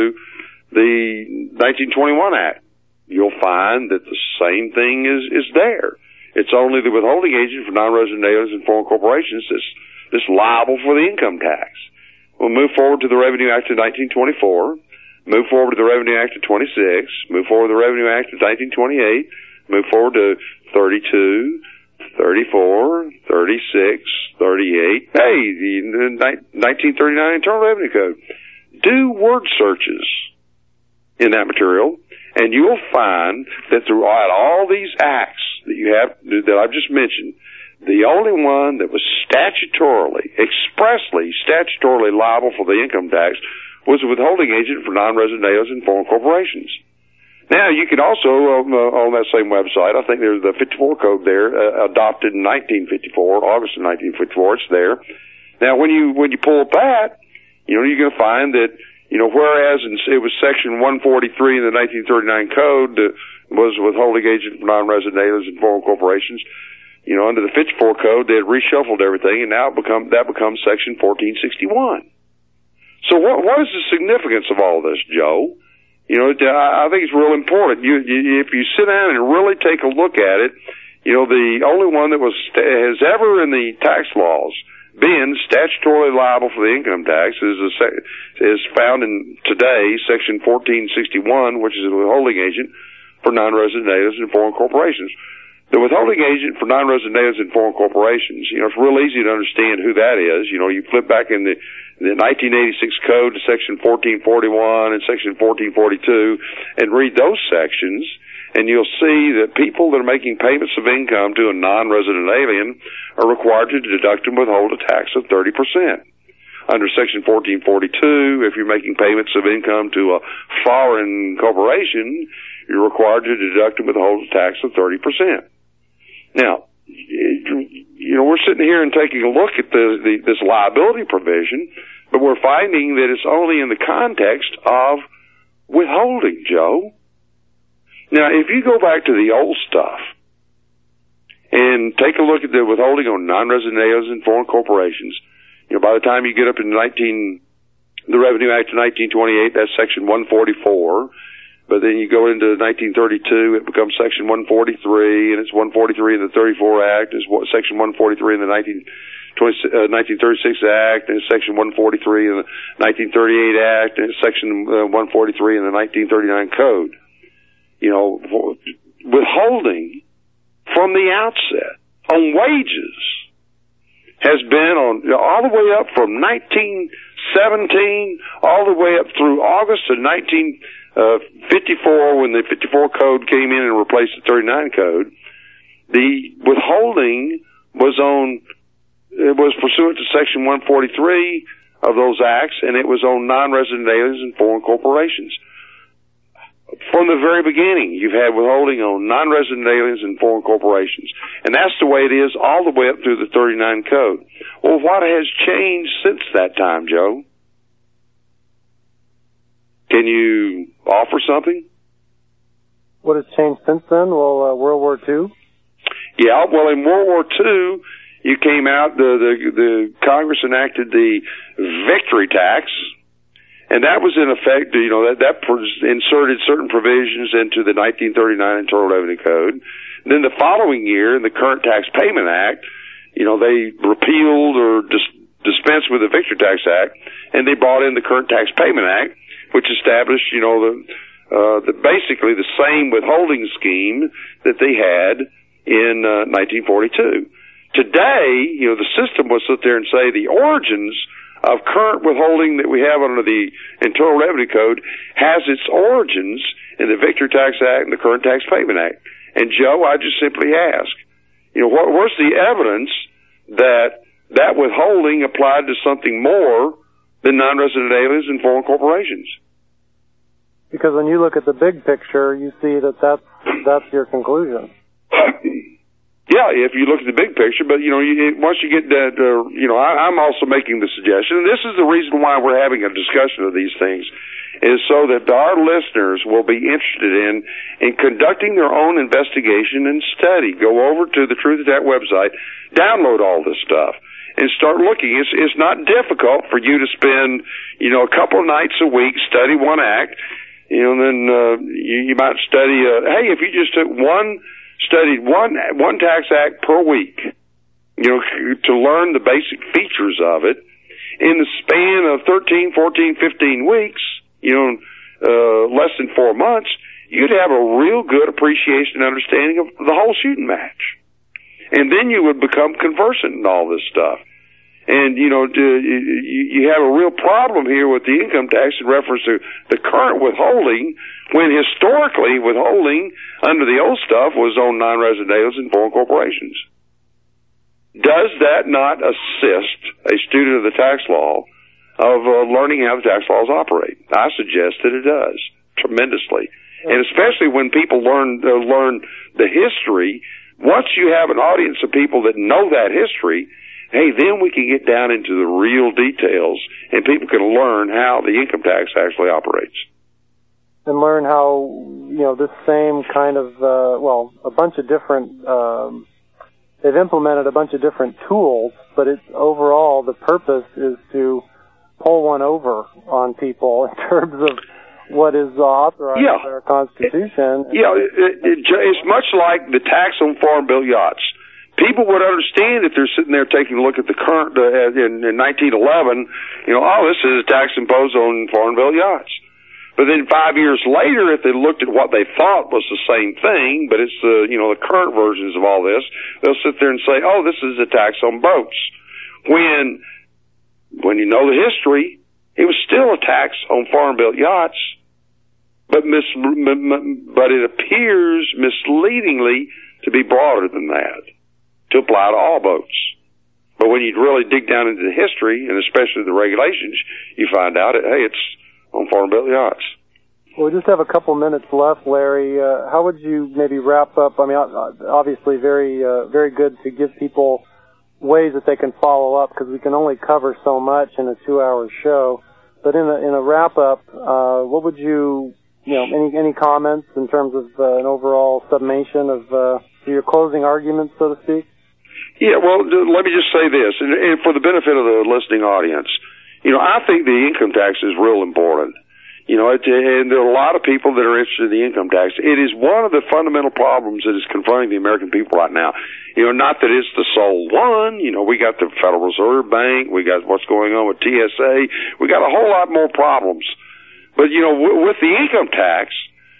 the nineteen twenty-one Act. You'll find that the same thing is, is there. It's only the withholding agent for non-resident aliens and foreign corporations that's, that's liable for the income tax. We'll move forward to the Revenue Act of nineteen twenty-four, move forward to the Revenue Act of twenty-six, move forward to the Revenue Act of nineteen twenty-eight, move forward to thirty-two, thirty-four, thirty-six, thirty-eight. Hey, the nineteen thirty-nine Internal Revenue Code. Do word searches in that material, and you will find that throughout all these acts that you have, that I've just mentioned, the only one that was statutorily, expressly statutorily liable for the income tax was the withholding agent for non-resident aliens and foreign corporations. Now, you can also, um, uh, on that same website, I think there's the fifty-four code there, uh, adopted in nineteen fifty-four, August of nineteen fifty-four, it's there. Now, when you, when you pull up that, you know, you're going to find that, you know, whereas in, it was section one forty-three in the nineteen thirty-nine code that was withholding agent for non-resident aliens and foreign corporations, you know, under the fifty-four code, they had reshuffled everything, and now it become, that becomes section fourteen sixty-one. So what, what is the significance of all this, Joe? You know, I think it's real important. You, you, if you sit down and really take a look at it, you know, the only one that was, has ever in the tax laws been statutorily liable for the income tax is a, is found in today section fourteen sixty-one, which is a withholding agent for non-resident aliens and foreign corporations. The withholding agent for non-resident aliens and foreign corporations, you know, it's real easy to understand who that is. You know, you flip back in the, the nineteen eighty-six code to section fourteen forty-one and section fourteen forty-two and read those sections, and you'll see that people that are making payments of income to a non-resident alien are required to deduct and withhold a tax of thirty percent. Under section fourteen forty-two, if you're making payments of income to a foreign corporation, you're required to deduct and withhold a tax of thirty percent. Now, you know, we're sitting here and taking a look at the, the, this liability provision, but we're finding that it's only in the context of withholding, Joe. Now, if you go back to the old stuff and take a look at the withholding on non-resident aliens and foreign corporations, you know, by the time you get up in nineteen, the Revenue Act of nineteen twenty-eight, that's section one forty-four. But then you go into nineteen thirty-two, it becomes section one forty-three, and it's one forty-three in the thirty-four Act, it's section one forty-three in the nineteen thirty-six Act, and it's section one forty-three in the nineteen thirty-eight Act, and it's section uh, one forty-three in the nineteen thirty-nine Code. You know, withholding from the outset on wages has been on all the way up from nineteen seventeen, all the way up through August of nineteen fifty-four, when the fifty-four Code came in and replaced the thirty-nine Code. The withholding was on, it was pursuant to section one forty-three of those acts, and it was on non-resident aliens and foreign corporations. From the very beginning, you've had withholding on non-resident aliens and foreign corporations. And that's the way it is all the way up through the thirty-nine Code. Well, what has changed since that time, Joe? Can you offer something? What has changed since then? Well, uh, World War Two? Yeah, well, in World War Two, you came out, the, the, the Congress enacted the victory tax, And that was in effect, you know, that, that inserted certain provisions into the nineteen thirty-nine Internal Revenue Code. And then the following year, in the Current Tax Payment Act, you know, they repealed or dis- dispensed with the Victory Tax Act, and they brought in the Current Tax Payment Act, which established, you know, the, uh, the basically the same withholding scheme that they had in uh, nineteen forty-two. Today, you know, the system will sit there and say the origins of current withholding that we have under the Internal Revenue Code has its origins in the Victory Tax Act and the Current Tax Payment Act. And, Joe, I just simply ask, you know, what, where's the evidence that that withholding applied to something more than non-resident aliens and foreign corporations? Because when you look at the big picture, you see that that's, that's your conclusion. Yeah, if you look at the big picture, but, you know, you, once you get that, uh, you know, I, I'm also making the suggestion, and this is the reason why we're having a discussion of these things, is so that our listeners will be interested in, in conducting their own investigation and study. Go over to the Truth Attack website, download all this stuff, and start looking. It's, it's not difficult for you to spend, you know, a couple of nights a week, study one act, you know, and then uh, you, you might study, uh, hey, if you just took one... studied one one tax act per week, you know, to learn the basic features of it in the span of thirteen, fourteen, fifteen weeks, you know, uh, less than four months, you'd have a real good appreciation and understanding of the whole shooting match. And then you would become conversant in all this stuff. And, you know, you have a real problem here with the income tax in reference to the current withholding, when historically withholding under the old stuff was on non-resident aliens and foreign corporations. Does that not assist a student of the tax law of uh, learning how the tax laws operate? I suggest that it does, tremendously. And especially when people learn, uh, learn the history, once you have an audience of people that know that history, hey, then we can get down into the real details, and people can learn how the income tax actually operates. And learn how, you know, this same kind of, uh, well, a bunch of different, um, they've implemented a bunch of different tools, but it's overall the purpose is to pull one over on people in terms of what is authorized yeah. by our Constitution. Yeah, it, it, it's much like the tax on foreign-built yachts. People would understand if they're sitting there taking a look at the current, uh, in, in nineteen eleven, you know, oh, this is a tax imposed on foreign-built yachts. But then five years later, if they looked at what they thought was the same thing, but it's the, you know, the current versions of all this, they'll sit there and say, oh, this is a tax on boats. When, when you know the history, it was still a tax on foreign-built yachts, but mis, but it appears misleadingly to be broader than that, to apply to all boats. But when you really dig down into the history, and especially the regulations, you find out that, hey, it's on foreign-built yachts. Well, we just have a couple minutes left, Larry. Uh, how would you maybe wrap up? I mean, obviously very, uh, very good to give people ways that they can follow up, because we can only cover so much in a two-hour show. But in a, in a wrap-up, uh, what would you, you know, any, any comments in terms of uh, an overall summation of uh, your closing arguments, so to speak? Yeah, well, let me just say this, and, and for the benefit of the listening audience, you know, I think the income tax is real important. You know, it, and there are a lot of people that are interested in the income tax. It is one of the fundamental problems that is confronting the American people right now. You know, not that it's the sole one. You know, we got the Federal Reserve Bank. We got what's going on with T S A. We got a whole lot more problems. But, you know, w- with the income tax,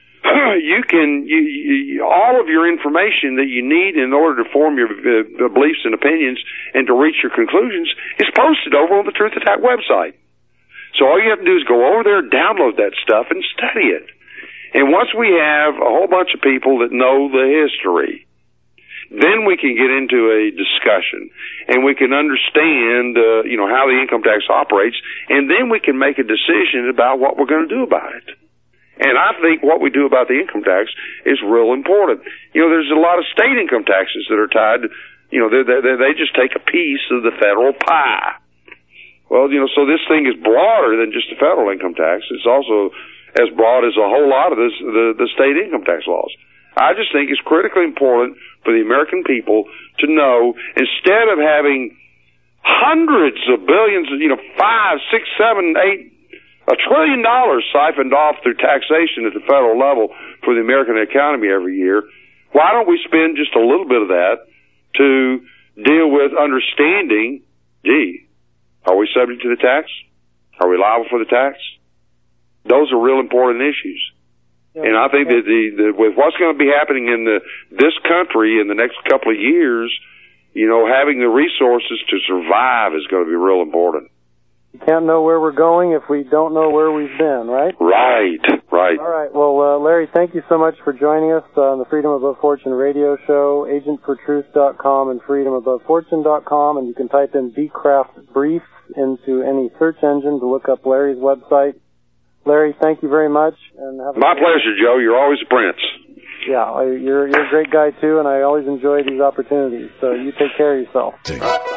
you can, you, you, all of your information that you need in order to form your uh, beliefs and opinions and to reach your conclusions is posted over on the Truth Attack website. So all you have to do is go over there, download that stuff, and study it. And once we have a whole bunch of people that know the history, then we can get into a discussion, and we can understand, uh, you know, how the income tax operates, and then we can make a decision about what we're going to do about it. And I think what we do about the income tax is real important. You know, there's a lot of state income taxes that are tied, you know, they they they just take a piece of the federal pie. Well, you know, so this thing is broader than just the federal income tax. It's also as broad as a whole lot of this, the, the state income tax laws. I just think it's critically important for the American people to know, instead of having hundreds of billions, you know, five, six, seven, eight A trillion dollars siphoned off through taxation at the federal level for the American economy every year. Why don't we spend just a little bit of that to deal with understanding, gee, are we subject to the tax? Are we liable for the tax? Those are real important issues. Yeah, and I think yeah. that the, the with what's going to be happening in the this country in the next couple of years, you know, having the resources to survive is going to be real important. You can't know where we're going if we don't know where we've been, right? Right, right. All right. Well, uh, Larry, thank you so much for joining us on the Freedom Above Fortune radio show, agent for truth dot com and freedom above fortune dot com, and you can type in B Craft Briefs into any search engine to look up Larry's website. Larry, thank you very much. And have a My pleasure, Joe. You're always a prince. Yeah, you're, you're a great guy, too, and I always enjoy these opportunities. So you take care of yourself.